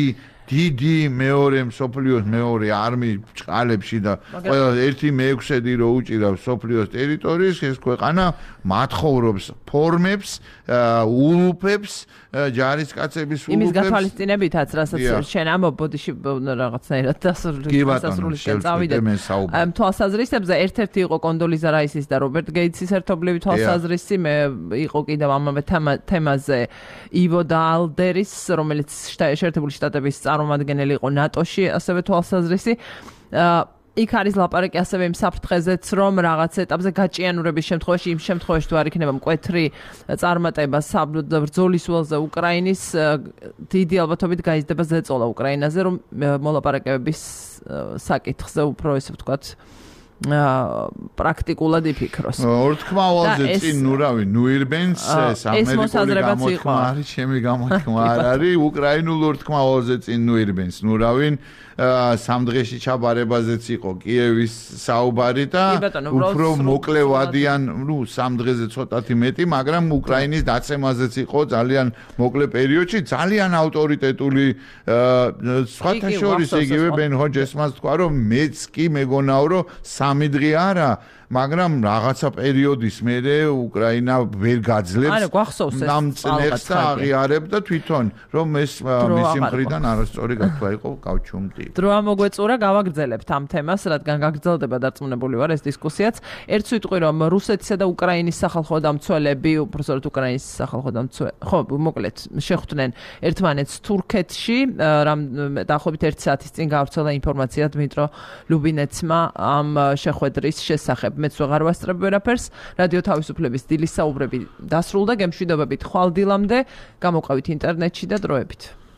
დიდი მეორე მსოფლიოს მეორე არმიის ჭყალებში და ყველა 1/6 რო უჭირავს მსოფლიოს ტერიტორიის ეს ქვეყანა მათხოვრობს ფორმებს ულუფებს ჯარისკაცების ულუფებს იმის გათვალისწინებითაც რასაც შენ ამბობ ბოდიში რაღაცნაირად დასასრულისკენ წავიდეთ თვალსაზრისებზე ერთ-ერთი იყო კონდოლიზა რაისის და რობერტ გეიტსის ერთობლივი თვალსაზრისი მე იყო კიდევ ამავე თემაზე ივო და ალდერის რომელიც შეერთებული შტატების წარმომადგენელი იყო ნატოში ასევე თვალსაზრისი იქ არის ლაპარაკი ასევე იმ საფრთხეზეც რომ რაღაც ეტაპზე გაჭიანურების შემთხვევაში იმ შემთხვევაში თუ არ იქნება მკვეთრი წარმატება ბრძოლის ველზე უკრაინის დიდი ალბათობით გაიზრდება ზეწოლა უკრაინაზე რომ მოლაპარაკებების საკითხზე უფრო ესე ვთქვათ პრაქტიკულად იფიქროს. ორთქმავალზე წინ ნურავი ნუირბენს ეს ამერიკული გამოთქმა არის, ჩემი გამოთქმა არ არის, უკრაინულ ორთქმავალზე წინ ნუირბენს ნურავინ სამ დღეში ჩაბარებაზეც იყო კიევის საუბარი და უფრო მოკლევადიან, სამ დღეზე ცოტათი მეტი, მაგრამ უკრაინის დაცემაზეც იყო ძალიან მოკლე პერიოდში, ძალიან ავტორიტეტული სხვათა შორის იგივე ბენ ჰოჯესმას თქვა რომ მეც კი მეგონაო რომ 3 დღე არა მაგრამ რაღაცა პერიოდის მერე უკრაინა ვერ გაძლებს ნამწნეხს და აღიარებდა თვითონ რომ ეს მისი მხრიდან არასწორი გათვლა იყო გავჩუმდი. დრო ამოგვეწურა გავაგრძელებთ ამ თემას, რადგან გაგრძელდება დარწმუნებული ვარ ეს დისკუსიაც. ერთ სიტყვი რომ რუსეთისა და უკრაინის სახალხო დამცველები, უბრალოდ უკრაინის სახალხო დამცველები, ხო, მოკლედ შეხვდნენ ერთმანეთს თურქეთში, დაახლოებით 1 საათის წინ გავრცელდა ინფორმაცია დმიტრო ლუბინეცმა ამ შეხვედრის შესახებ. მეც ვეღარ ვასწრებ ვერაფერს. რადიო თავისუფლების დილის საუბრები დასრულდა. გემშვიდობებით ხვალ დილამდე. გამოყავით ინტერნეტში და დროებით.